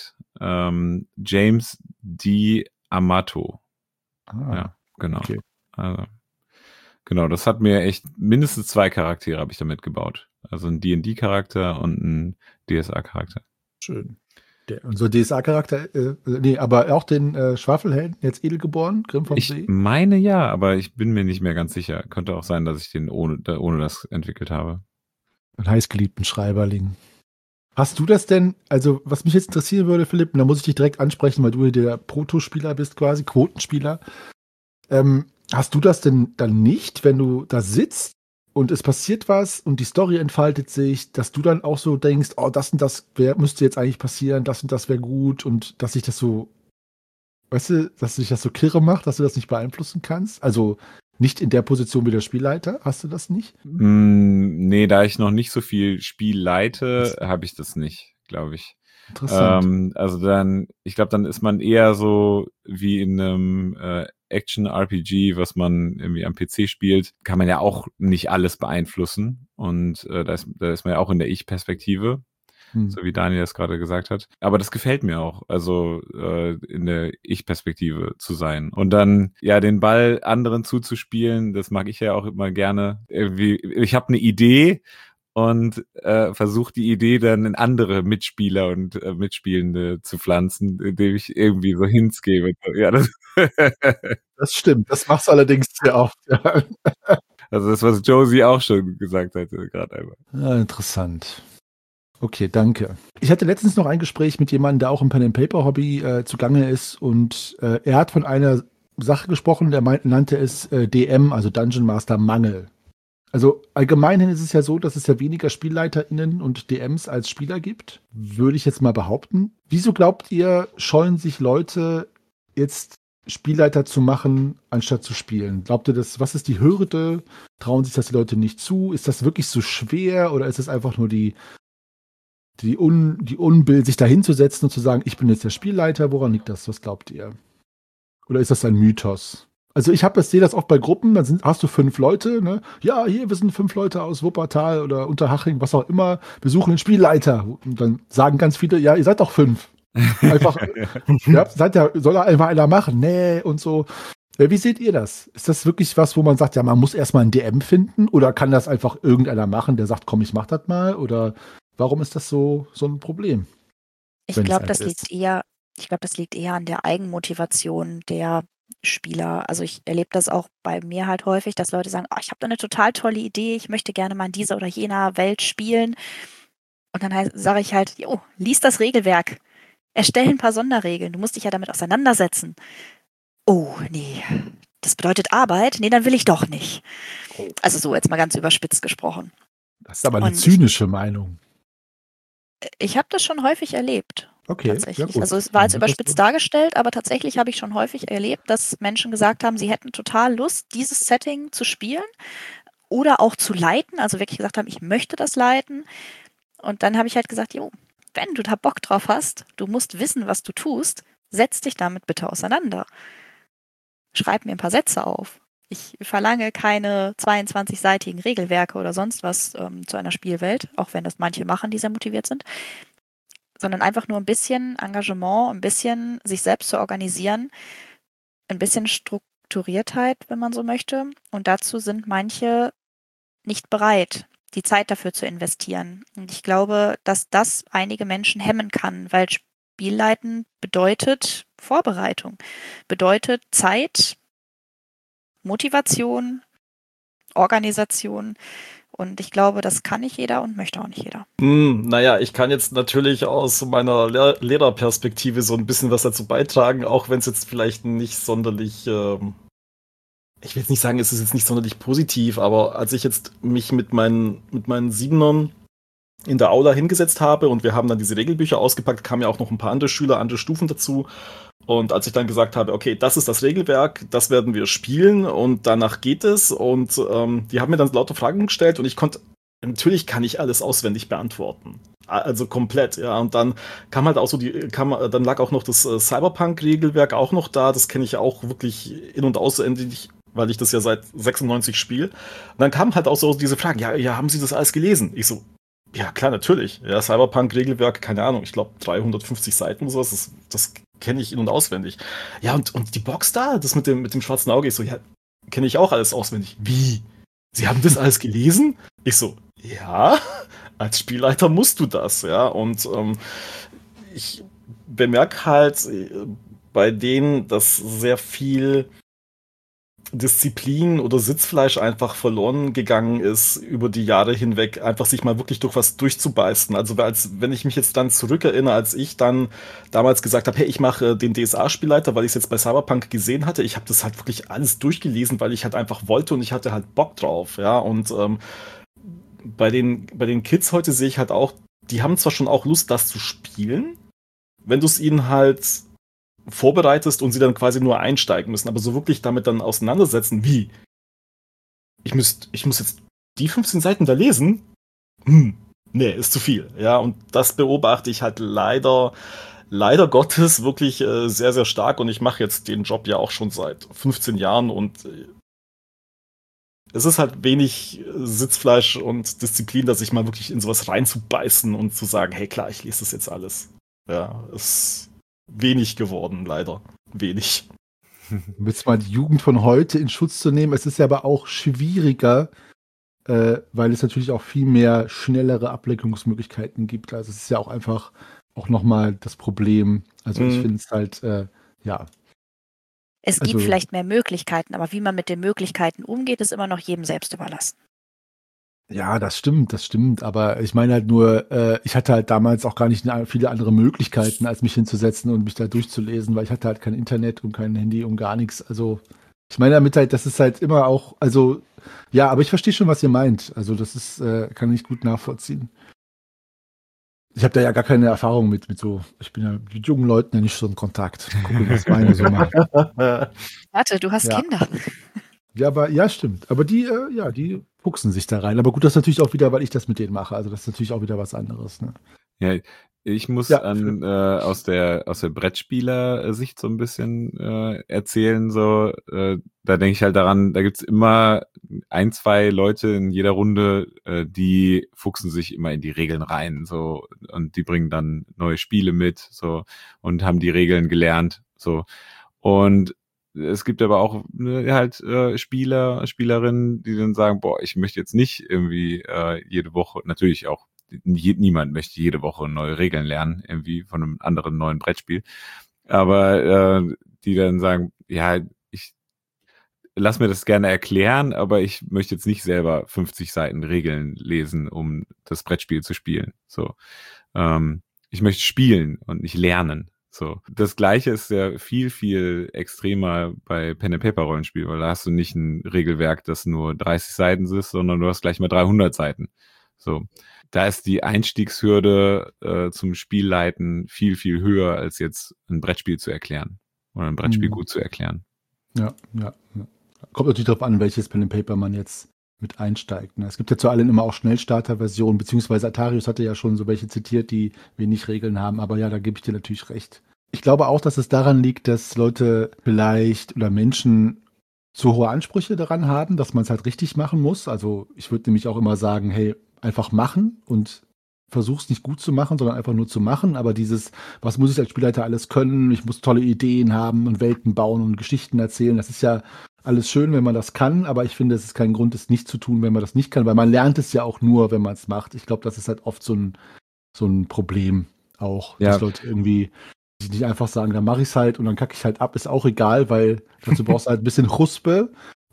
James D. Amato. Ja, genau. Okay. Also, genau, das hat mir echt mindestens 2 Charaktere habe ich damit gebaut. Also ein D&D-Charakter und ein DSA-Charakter. Schön. Unser DSA-Charakter, aber auch den Schwafelhelden, jetzt edelgeboren, Grimm vom See? Ich meine ja, aber ich bin mir nicht mehr ganz sicher. Könnte auch sein, dass ich den ohne das entwickelt habe. Ein heißgeliebten Schreiberling. Hast du das denn, also was mich jetzt interessieren würde, Philipp, und da muss ich dich direkt ansprechen, weil du hier der Protospieler bist quasi, Quotenspieler. Hast du das denn dann nicht, wenn du da sitzt und es passiert was und die Story entfaltet sich, dass du dann auch so denkst, oh, das und das müsste jetzt eigentlich passieren, das und das wäre gut und dass sich das so, weißt du, dass sich das so kirre macht, dass du das nicht beeinflussen kannst? Also nicht in der Position wie der Spielleiter, hast du das nicht? Nee, da ich noch nicht so viel Spiel leite, habe ich das nicht, glaube ich. Interessant. Also ich glaube, dann ist man eher so wie in einem Action-RPG, was man irgendwie am PC spielt, kann man ja auch nicht alles beeinflussen. Und da ist man ja auch in der Ich-Perspektive, so wie Daniel das gerade gesagt hat. Aber das gefällt mir auch, also in der Ich-Perspektive zu sein. Und dann ja den Ball anderen zuzuspielen, das mag ich ja auch immer gerne. Irgendwie, ich habe eine Idee und versuche die Idee dann in andere Mitspieler und Mitspielende zu pflanzen, indem ich irgendwie so Hints gebe. Ja, Das stimmt, das machst du allerdings sehr oft. Ja. also das, was Josie auch schon gesagt hat, gerade einmal. Ja, interessant. Okay, danke. Ich hatte letztens noch ein Gespräch mit jemandem, der auch im Pen-and-Paper-Hobby zugange ist und er hat von einer Sache gesprochen, der nannte es DM, also Dungeon Master Mangel. Also allgemeinhin ist es ja so, dass es ja weniger SpielleiterInnen und DMs als Spieler gibt, würde ich jetzt mal behaupten. Wieso glaubt ihr, scheuen sich Leute jetzt Spielleiter zu machen, anstatt zu spielen? Glaubt ihr was ist die Hürde? Trauen sich das die Leute nicht zu? Ist das wirklich so schwer oder ist es einfach nur die Unbill, sich da hinzusetzen und zu sagen, ich bin jetzt der Spielleiter? Woran liegt das? Was glaubt ihr? Oder ist das ein Mythos? Also ich sehe das oft bei Gruppen, dann hast du 5 Leute, ne? Ja, hier, wir sind 5 Leute aus Wuppertal oder Unterhaching, was auch immer. Wir suchen einen Spielleiter. Und dann sagen ganz viele, ja, ihr seid doch 5. Einfach, ja, soll einfach einer machen? Nee, und so. Wie seht ihr das? Ist das wirklich was, wo man sagt, ja, man muss erstmal einen DM finden? Oder kann das einfach irgendeiner machen, der sagt, komm, ich mach das mal? Oder warum ist das so ein Problem? Ich glaube, das liegt eher an der Eigenmotivation der Spieler. Also ich erlebe das auch bei mir halt häufig, dass Leute sagen, oh, ich habe da eine total tolle Idee, ich möchte gerne mal in dieser oder jener Welt spielen. Und dann sage ich halt, jo, lies das Regelwerk, erstell ein paar Sonderregeln, du musst dich ja damit auseinandersetzen. Oh, nee, das bedeutet Arbeit? Nee, dann will ich doch nicht. Also so jetzt mal ganz überspitzt gesprochen. Das ist aber eine zynische Meinung. Ich habe das schon häufig erlebt. Okay, tatsächlich. Ja, also es war jetzt überspitzt dargestellt, aber tatsächlich habe ich schon häufig erlebt, dass Menschen gesagt haben, sie hätten total Lust, dieses Setting zu spielen oder auch zu leiten, also wirklich gesagt haben, ich möchte das leiten. Und dann habe ich halt gesagt, jo, wenn du da Bock drauf hast, du musst wissen, was du tust, setz dich damit bitte auseinander. Schreib mir ein paar Sätze auf. Ich verlange keine 22-seitigen Regelwerke oder sonst was zu einer Spielwelt, auch wenn das manche machen, die sehr motiviert sind, sondern einfach nur ein bisschen Engagement, ein bisschen sich selbst zu organisieren, ein bisschen Strukturiertheit, wenn man so möchte. Und dazu sind manche nicht bereit, die Zeit dafür zu investieren. Und ich glaube, dass das einige Menschen hemmen kann, weil Spielleiten bedeutet Vorbereitung, bedeutet Zeit, Motivation Organisation. Und ich glaube, das kann nicht jeder und möchte auch nicht jeder. Naja, ich kann jetzt natürlich aus meiner Lehrerperspektive so ein bisschen was dazu beitragen, auch wenn es jetzt vielleicht nicht sonderlich, ich will jetzt nicht sagen, es ist jetzt nicht sonderlich positiv, aber als ich jetzt mich mit meinen Siebenern in der Aula hingesetzt habe und wir haben dann diese Regelbücher ausgepackt, kamen ja auch noch ein paar andere Schüler, andere Stufen dazu. Und als ich dann gesagt habe, okay, das ist das Regelwerk, das werden wir spielen und danach geht es. Und die haben mir dann lauter Fragen gestellt und natürlich kann ich alles auswendig beantworten. Also komplett, ja. Und dann kam halt auch so dann lag auch noch das Cyberpunk-Regelwerk auch noch da. Das kenne ich auch wirklich in- und auswendig, weil ich das ja seit 96 spiele. Und dann kamen halt auch so diese Fragen, ja, haben Sie das alles gelesen? Ich so, ja, klar, natürlich. Ja, Cyberpunk-Regelwerk, keine Ahnung, ich glaube 350 Seiten oder sowas, das kenne ich in- und auswendig. Ja, und die Box da, das mit dem schwarzen Auge, ich so, ja, kenne ich auch alles auswendig. Wie? Sie haben das alles gelesen? Ich so, ja, als Spielleiter musst du das, ja. Und ich bemerke halt bei denen, dass sehr viel Disziplin oder Sitzfleisch einfach verloren gegangen ist über die Jahre hinweg, einfach sich mal wirklich durch was durchzubeißen. Also wenn ich mich jetzt dann zurückerinnere, als ich dann damals gesagt habe, hey, ich mache den DSA-Spielleiter, weil ich es jetzt bei Cyberpunk gesehen hatte, ich habe das halt wirklich alles durchgelesen, weil ich halt einfach wollte und ich hatte halt Bock drauf, ja. Und bei den Kids heute sehe ich halt auch, die haben zwar schon auch Lust, das zu spielen, wenn du es ihnen halt vorbereitest und sie dann quasi nur einsteigen müssen, aber so wirklich damit dann auseinandersetzen, wie? Ich muss jetzt die 15 Seiten da lesen? Nee, ist zu viel. Ja, und das beobachte ich halt leider Gottes wirklich sehr, sehr stark und ich mache jetzt den Job ja auch schon seit 15 Jahren und es ist halt wenig Sitzfleisch und Disziplin, dass ich mal wirklich in sowas reinzubeißen und zu sagen, hey klar, ich lese das jetzt alles. Ja, ist wenig geworden, leider. Wenig. Um jetzt mal die Jugend von heute in Schutz zu nehmen, es ist ja aber auch schwieriger, weil es natürlich auch viel mehr schnellere Ablenkungsmöglichkeiten gibt. Also es ist ja auch einfach auch nochmal das Problem. Also ich finde es halt, ja. Es gibt vielleicht mehr Möglichkeiten, aber wie man mit den Möglichkeiten umgeht, ist immer noch jedem selbst überlassen. Ja, das stimmt. Aber ich meine halt nur, ich hatte halt damals auch gar nicht viele andere Möglichkeiten, als mich hinzusetzen und mich da durchzulesen, weil ich hatte halt kein Internet und kein Handy und gar nichts. Also ich meine damit halt, das ist halt immer auch, also ja, aber ich verstehe schon, was ihr meint. Also das ist, kann ich gut nachvollziehen. Ich habe da ja gar keine Erfahrung mit so, ich bin ja mit jungen Leuten ja nicht so in Kontakt. Gucken, was meine so machen. Warte, du hast Kinder. Ja, aber ja, stimmt. Aber die fuchsen sich da rein. Aber gut, das ist natürlich auch wieder, weil ich das mit denen mache. Also das ist natürlich auch wieder was anderes. Ne? Ja, ich muss aus der Brettspieler-Sicht so ein bisschen erzählen. So, da denke ich halt daran, da gibt's immer 1, 2 Leute in jeder Runde, die fuchsen sich immer in die Regeln rein. So, und die bringen dann neue Spiele mit so und haben die Regeln gelernt. So. Und es gibt aber auch Spieler, Spielerinnen, die dann sagen, boah, ich möchte jetzt nicht irgendwie jede Woche, natürlich auch, niemand möchte jede Woche neue Regeln lernen, irgendwie von einem anderen neuen Brettspiel. Aber die dann sagen, ja, ich lass mir das gerne erklären, aber ich möchte jetzt nicht selber 50 Seiten Regeln lesen, um das Brettspiel zu spielen. So, ich möchte spielen und nicht lernen. So, das Gleiche ist ja viel, viel extremer bei Pen-and-Paper-Rollenspiel, weil da hast du nicht ein Regelwerk, das nur 30 Seiten ist, sondern du hast gleich mal 300 Seiten. So, da ist die Einstiegshürde zum Spielleiten viel, viel höher, als jetzt ein Brettspiel zu erklären oder ein Brettspiel gut zu erklären. Ja. Kommt natürlich darauf an, welches Pen and Paper man jetzt mit einsteigt. Ne? Es gibt ja zu allen immer auch Schnellstarter-Versionen, beziehungsweise Atarius hatte ja schon so welche zitiert, die wenig Regeln haben. Aber ja, da gebe ich dir natürlich recht. Ich glaube auch, dass es daran liegt, dass Leute vielleicht oder Menschen zu hohe Ansprüche daran haben, dass man es halt richtig machen muss. Also ich würde nämlich auch immer sagen, hey, einfach machen und versuch's nicht gut zu machen, sondern einfach nur zu machen. Aber dieses, was muss ich als Spielleiter alles können? Ich muss tolle Ideen haben und Welten bauen und Geschichten erzählen. Das ist ja alles schön, wenn man das kann, aber ich finde, es ist kein Grund, es nicht zu tun, wenn man das nicht kann, weil man lernt es ja auch nur, wenn man es macht. Ich glaube, das ist halt oft so ein Problem auch, dass Leute irgendwie sich nicht einfach sagen, dann mache ich es halt und dann kacke ich halt ab, ist auch egal, weil dazu brauchst du halt ein bisschen Chuspe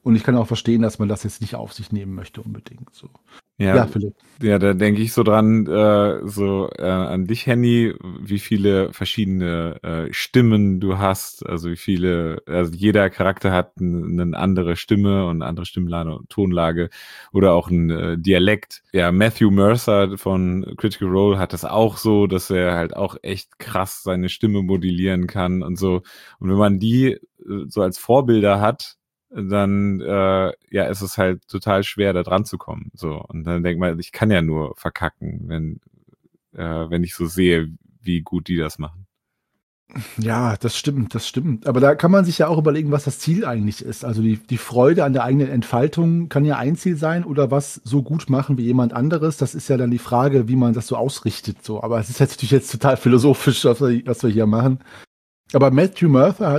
Und ich kann auch verstehen, dass man das jetzt nicht auf sich nehmen möchte unbedingt. So. Ja, Philipp. ja, da denke ich so dran, an dich, Henny, wie viele verschiedene Stimmen du hast, also also jeder Charakter hat eine andere Stimme und eine andere Stimmlage und Tonlage oder auch ein Dialekt. Ja, Matthew Mercer von Critical Role hat das auch so, dass er halt auch echt krass seine Stimme modellieren kann und so. Und wenn man die so als Vorbilder hat, dann ist es halt total schwer, da dran zu kommen. So. Und dann denkt man, ich kann ja nur verkacken, wenn ich so sehe, wie gut die das machen. Ja, das stimmt. Aber da kann man sich ja auch überlegen, was das Ziel eigentlich ist. Also die Freude an der eigenen Entfaltung kann ja ein Ziel sein oder was so gut machen wie jemand anderes. Das ist ja dann die Frage, wie man das so ausrichtet. So. Aber es ist jetzt natürlich jetzt total philosophisch, was wir hier machen. Aber Matthew Mercer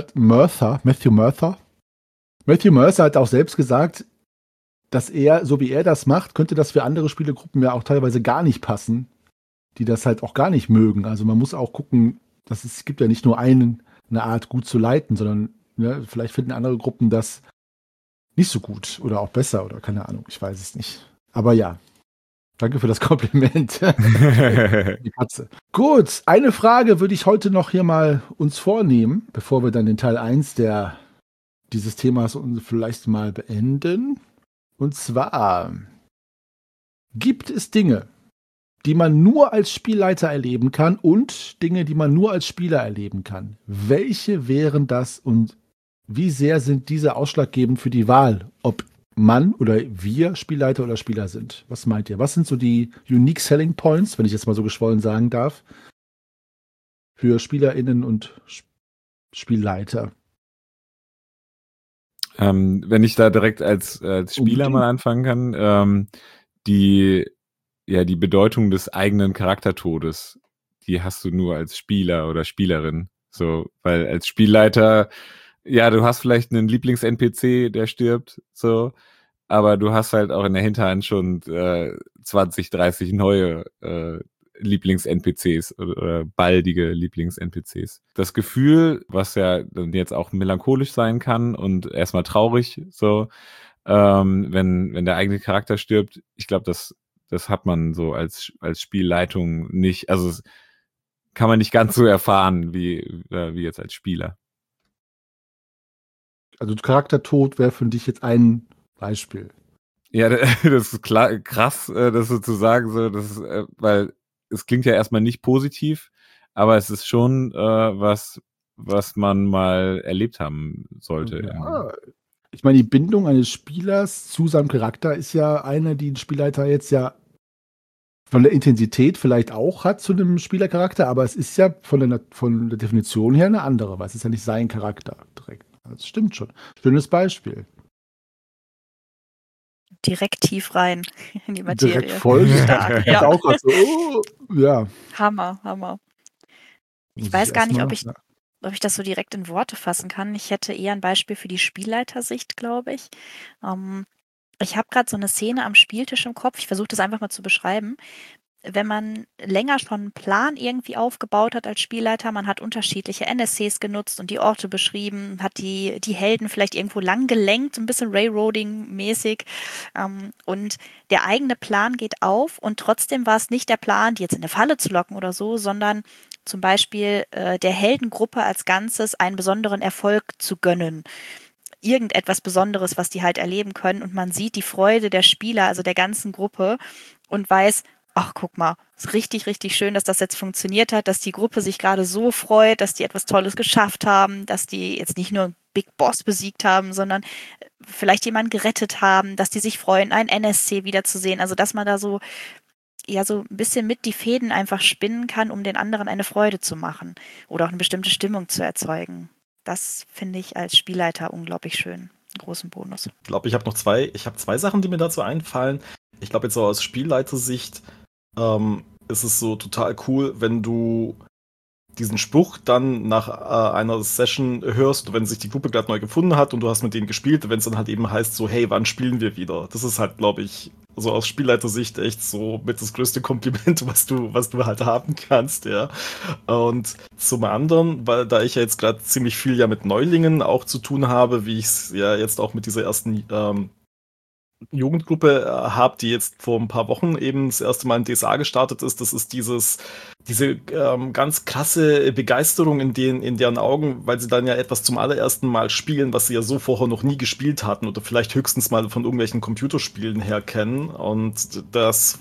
hat auch selbst gesagt, dass er, so wie er das macht, könnte das für andere Spielegruppen ja auch teilweise gar nicht passen, die das halt auch gar nicht mögen. Also man muss auch gucken, es gibt ja nicht nur eine Art, gut zu leiten, sondern vielleicht finden andere Gruppen das nicht so gut oder auch besser oder keine Ahnung, ich weiß es nicht. Aber ja, danke für das Kompliment. Die Katze. Gut, eine Frage würde ich heute noch hier mal uns vornehmen, bevor wir dann den Teil 1 dieses Themas vielleicht mal beenden. Und zwar, gibt es Dinge, die man nur als Spielleiter erleben kann und Dinge, die man nur als Spieler erleben kann? Welche wären das und wie sehr sind diese ausschlaggebend für die Wahl, ob man oder wir Spielleiter oder Spieler sind? Was meint ihr? Was sind so die Unique Selling Points, wenn ich jetzt mal so geschwollen sagen darf, für SpielerInnen und Spielleiter? Wenn ich da direkt als Spieler mal anfangen kann, die Bedeutung des eigenen Charaktertodes, die hast du nur als Spieler oder Spielerin. So, weil als Spielleiter, ja, du hast vielleicht einen Lieblings-NPC, der stirbt, so, aber du hast halt auch in der Hinterhand schon 20, 30 neue Lieblings-NPCs oder baldige Lieblings-NPCs. Das Gefühl, was ja dann jetzt auch melancholisch sein kann und erstmal traurig, so, wenn der eigene Charakter stirbt, ich glaube, das hat man so als Spielleitung nicht, also das kann man nicht ganz so erfahren wie jetzt als Spieler. Also Charaktertod wäre für dich jetzt ein Beispiel. Ja, das ist krass, das sozusagen so, weil es klingt ja erstmal nicht positiv, aber es ist schon was man mal erlebt haben sollte. Ja. Ich meine, die Bindung eines Spielers zu seinem Charakter ist ja eine, die ein Spielleiter jetzt ja von der Intensität vielleicht auch hat zu einem Spielercharakter, aber es ist ja von der Definition her eine andere, weil es ist ja nicht sein Charakter direkt. Das stimmt schon. Schönes Beispiel. Direkt tief rein in die Materie. Direkt voll stark. Ja. Auch so, ja. Hammer. Ich weiß gar nicht, ob ich das so direkt in Worte fassen kann. Ich hätte eher ein Beispiel für die Spielleitersicht, glaube ich. Ich habe gerade so eine Szene am Spieltisch im Kopf. Ich versuche das einfach mal zu beschreiben. Wenn man länger schon einen Plan irgendwie aufgebaut hat als Spielleiter, man hat unterschiedliche NSCs genutzt und die Orte beschrieben, hat die Helden vielleicht irgendwo lang gelenkt, ein bisschen Railroading-mäßig, und der eigene Plan geht auf und trotzdem war es nicht der Plan, die jetzt in eine Falle zu locken oder so, sondern zum Beispiel der Heldengruppe als Ganzes einen besonderen Erfolg zu gönnen. Irgendetwas Besonderes, was die halt erleben können und man sieht die Freude der Spieler, also der ganzen Gruppe und weiß, ach, guck mal, ist richtig, richtig schön, dass das jetzt funktioniert hat, dass die Gruppe sich gerade so freut, dass die etwas Tolles geschafft haben, dass die jetzt nicht nur einen Big Boss besiegt haben, sondern vielleicht jemanden gerettet haben, dass die sich freuen, einen NSC wiederzusehen. Also, dass man da so ein bisschen mit die Fäden einfach spinnen kann, um den anderen eine Freude zu machen oder auch eine bestimmte Stimmung zu erzeugen. Das finde ich als Spielleiter unglaublich schön. Einen großen Bonus. Ich glaube, ich habe zwei Sachen, die mir dazu einfallen. Ich glaube, jetzt so aus Spielleitersicht ist es so total cool, wenn du diesen Spruch dann nach einer Session hörst, wenn sich die Gruppe gerade neu gefunden hat und du hast mit denen gespielt, wenn es dann halt eben heißt so, hey, wann spielen wir wieder? Das ist halt, glaube ich, so aus Spielleitersicht echt so mit das größte Kompliment, was du halt haben kannst, ja. Und zum anderen, weil da ich ja jetzt gerade ziemlich viel ja mit Neulingen auch zu tun habe, wie ich es ja jetzt auch mit dieser ersten Jugendgruppe habe, die jetzt vor ein paar Wochen eben das erste Mal in DSA gestartet ist. Das ist diese ganz krasse Begeisterung in deren Augen, weil sie dann ja etwas zum allerersten Mal spielen, was sie ja so vorher noch nie gespielt hatten oder vielleicht höchstens mal von irgendwelchen Computerspielen her kennen. Und das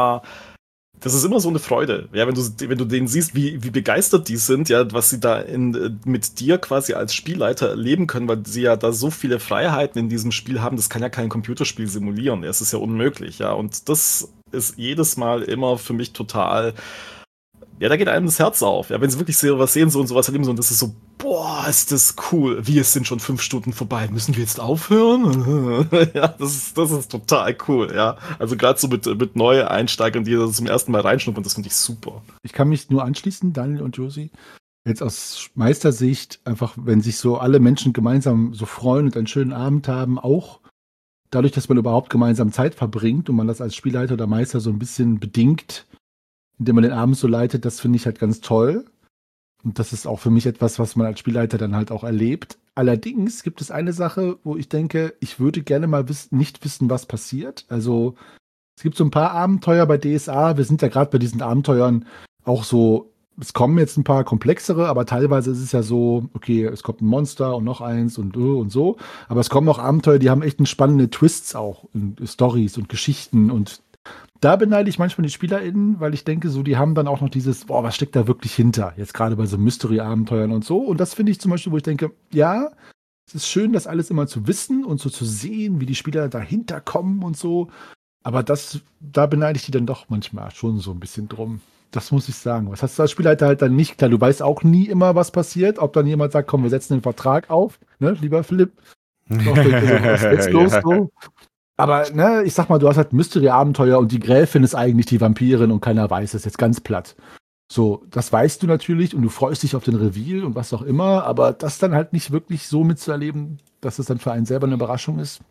ist immer so eine Freude, ja, wenn du denen siehst, wie begeistert die sind, ja, was sie da mit dir quasi als Spielleiter erleben können, weil sie ja da so viele Freiheiten in diesem Spiel haben, das kann ja kein Computerspiel simulieren, es ist ja unmöglich, ja, und das ist jedes Mal immer für mich total, ja, da geht einem das Herz auf, ja, wenn sie wirklich sowas sehen, so und sowas erleben, so, und das ist so, boah, ist das cool, es sind schon 5 Stunden vorbei, müssen wir jetzt aufhören? Ja, das ist total cool, ja, also gerade so mit neue Einsteigern, die da zum ersten Mal reinschnuppern, das finde ich super. Ich kann mich nur anschließen, Daniel und Josi, jetzt aus Meistersicht, einfach, wenn sich so alle Menschen gemeinsam so freuen und einen schönen Abend haben, auch dadurch, dass man überhaupt gemeinsam Zeit verbringt und man das als Spielleiter oder Meister so ein bisschen bedingt, indem man den Abend so leitet, das finde ich halt ganz toll. Und das ist auch für mich etwas, was man als Spielleiter dann halt auch erlebt. Allerdings gibt es eine Sache, wo ich denke, ich würde gerne mal nicht wissen, was passiert. Also es gibt so ein paar Abenteuer bei DSA. Wir sind ja gerade bei diesen Abenteuern auch so, es kommen jetzt ein paar komplexere, aber teilweise ist es ja so, okay, es kommt ein Monster und noch eins und so. Aber es kommen auch Abenteuer, die haben echt spannende Twists auch, und Storys und Geschichten, und da beneide ich manchmal die SpielerInnen, weil ich denke, so, die haben dann auch noch dieses, boah, was steckt da wirklich hinter? Jetzt gerade bei so Mystery-Abenteuern und so. Und das finde ich zum Beispiel, wo ich denke, ja, es ist schön, das alles immer zu wissen und so zu sehen, wie die Spieler dahinter kommen und so. Aber da beneide ich die dann doch manchmal schon so ein bisschen drum. Das muss ich sagen. Was hast du als Spielleiter halt dann nicht? Klar, du weißt auch nie immer, was passiert. Ob dann jemand sagt, komm, wir setzen den Vertrag auf, ne, lieber Philipp. Was ist jetzt los, so? Aber, ne, ich sag mal, du hast halt Mystery-Abenteuer und die Gräfin ist eigentlich die Vampirin und keiner weiß es, jetzt ganz platt. So, das weißt du natürlich und du freust dich auf den Reveal und was auch immer, aber das dann halt nicht wirklich so mitzuerleben, dass es dann für einen selber eine Überraschung ist,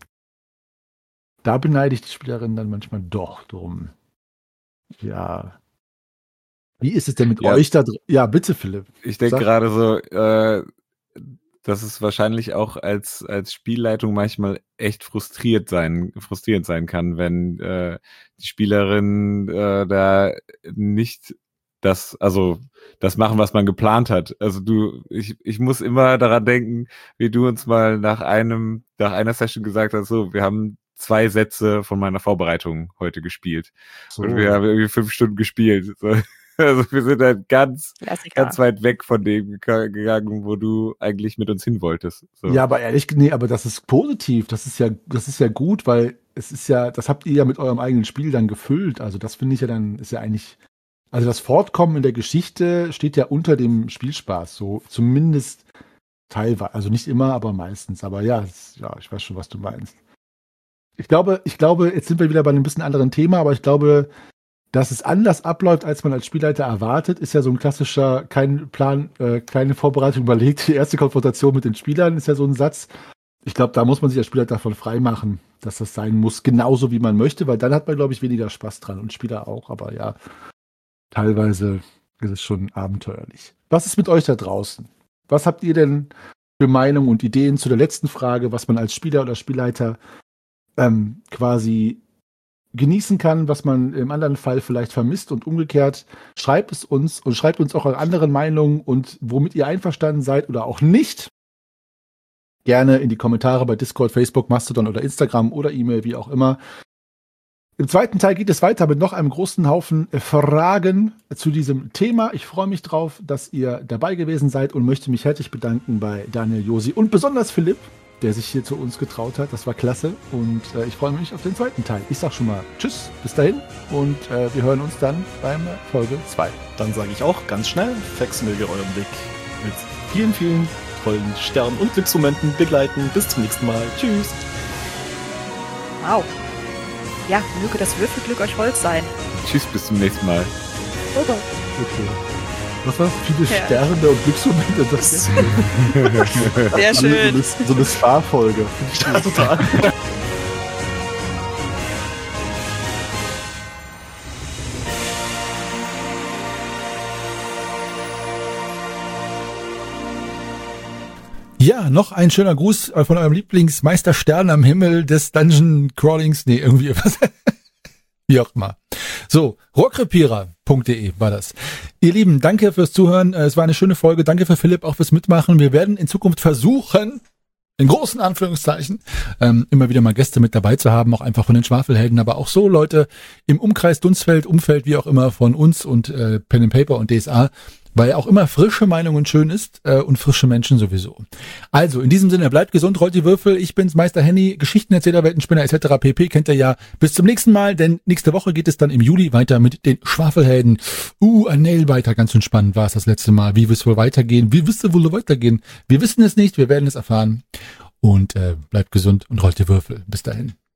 da beneide ich die Spielerin dann manchmal doch drum. Ja. Wie ist es denn mit euch da drin? Ja, bitte, Philipp. Ich denke gerade so, dass es wahrscheinlich auch als Spielleitung manchmal echt frustrierend sein kann, wenn die Spielerin da nicht das machen, was man geplant hat. Also ich muss immer daran denken, wie du uns mal nach einer Session gesagt hast, so, wir haben 2 Sätze von meiner Vorbereitung heute gespielt. So. Und wir haben irgendwie 5 Stunden gespielt. So. Also wir sind halt ganz weit weg von dem gegangen, wo du eigentlich mit uns hin wolltest. So. Ja, aber aber das ist positiv. Das ist ja gut, weil es ist ja, das habt ihr ja mit eurem eigenen Spiel dann gefüllt. Also das finde ich ja dann, ist ja eigentlich, also das Fortkommen in der Geschichte steht ja unter dem Spielspaß, so zumindest teilweise. Also nicht immer, aber meistens. Aber ja, ich weiß schon, was du meinst. Ich glaube, jetzt sind wir wieder bei einem bisschen anderen Thema, aber ich glaube, dass es anders abläuft, als man als Spielleiter erwartet, ist ja so ein klassischer, kein Plan, keine Vorbereitung überlegt. Die erste Konfrontation mit den Spielern ist ja so ein Satz. Ich glaube, da muss man sich als Spielleiter davon freimachen, dass das sein muss, genauso wie man möchte, weil dann hat man, glaube ich, weniger Spaß dran und Spieler auch. Aber ja, teilweise ist es schon abenteuerlich. Was ist mit euch da draußen? Was habt ihr denn für Meinungen und Ideen zu der letzten Frage, was man als Spieler oder Spielleiter quasi genießen kann, was man im anderen Fall vielleicht vermisst, und umgekehrt, schreibt es uns und schreibt uns auch eure anderen Meinungen und womit ihr einverstanden seid oder auch nicht. Gerne in die Kommentare bei Discord, Facebook, Mastodon oder Instagram oder E-Mail, wie auch immer. Im zweiten Teil geht es weiter mit noch einem großen Haufen Fragen zu diesem Thema. Ich freue mich drauf, dass ihr dabei gewesen seid und möchte mich herzlich bedanken bei Daniel, Josi und besonders Philipp, der sich hier zu uns getraut hat. Das war klasse und ich freue mich auf den zweiten Teil. Ich sag schon mal Tschüss, bis dahin und wir hören uns dann beim Folge 2. Dann sage ich auch ganz schnell, Fex möge euren Weg mit vielen, vielen tollen Sternen und Glücksmomenten begleiten. Bis zum nächsten Mal. Tschüss. Wow. Ja, möge das Würfelglück euch hold sein. Tschüss, bis zum nächsten Mal. Over. Okay. Was war's? Viele Sterne und Glücksmomente. Das Sehr schön. So eine Spa-Folge. Ja, total. Ja, noch ein schöner Gruß von eurem Lieblingsmeister Stern am Himmel des Dungeon Crawlings. Nee, irgendwie was. Wie auch immer. So, rohrkrepierer.de war das. Ihr Lieben, danke fürs Zuhören. Es war eine schöne Folge. Danke für Philipp auch fürs Mitmachen. Wir werden in Zukunft versuchen, in großen Anführungszeichen, immer wieder mal Gäste mit dabei zu haben, auch einfach von den Schwafelhelden, aber auch so Leute im Umkreis Dunsfeld, Umfeld, wie auch immer, von uns und Pen and Paper und DSA, weil auch immer frische Meinungen schön ist und frische Menschen sowieso. Also, in diesem Sinne, bleibt gesund, rollt die Würfel. Ich bin's, Meister Henny, Geschichtenerzähler, Weltenspinner etc. pp. Kennt ihr ja. Bis zum nächsten Mal, denn nächste Woche geht es dann im Juli weiter mit den Schwafelhelden. Ein Nailbiter, ganz entspannt war es das letzte Mal. Wie wird es wohl weitergehen? Wie wisst ihr wohl weitergehen? Wir wissen es nicht, wir werden es erfahren. Und bleibt gesund und rollt die Würfel. Bis dahin.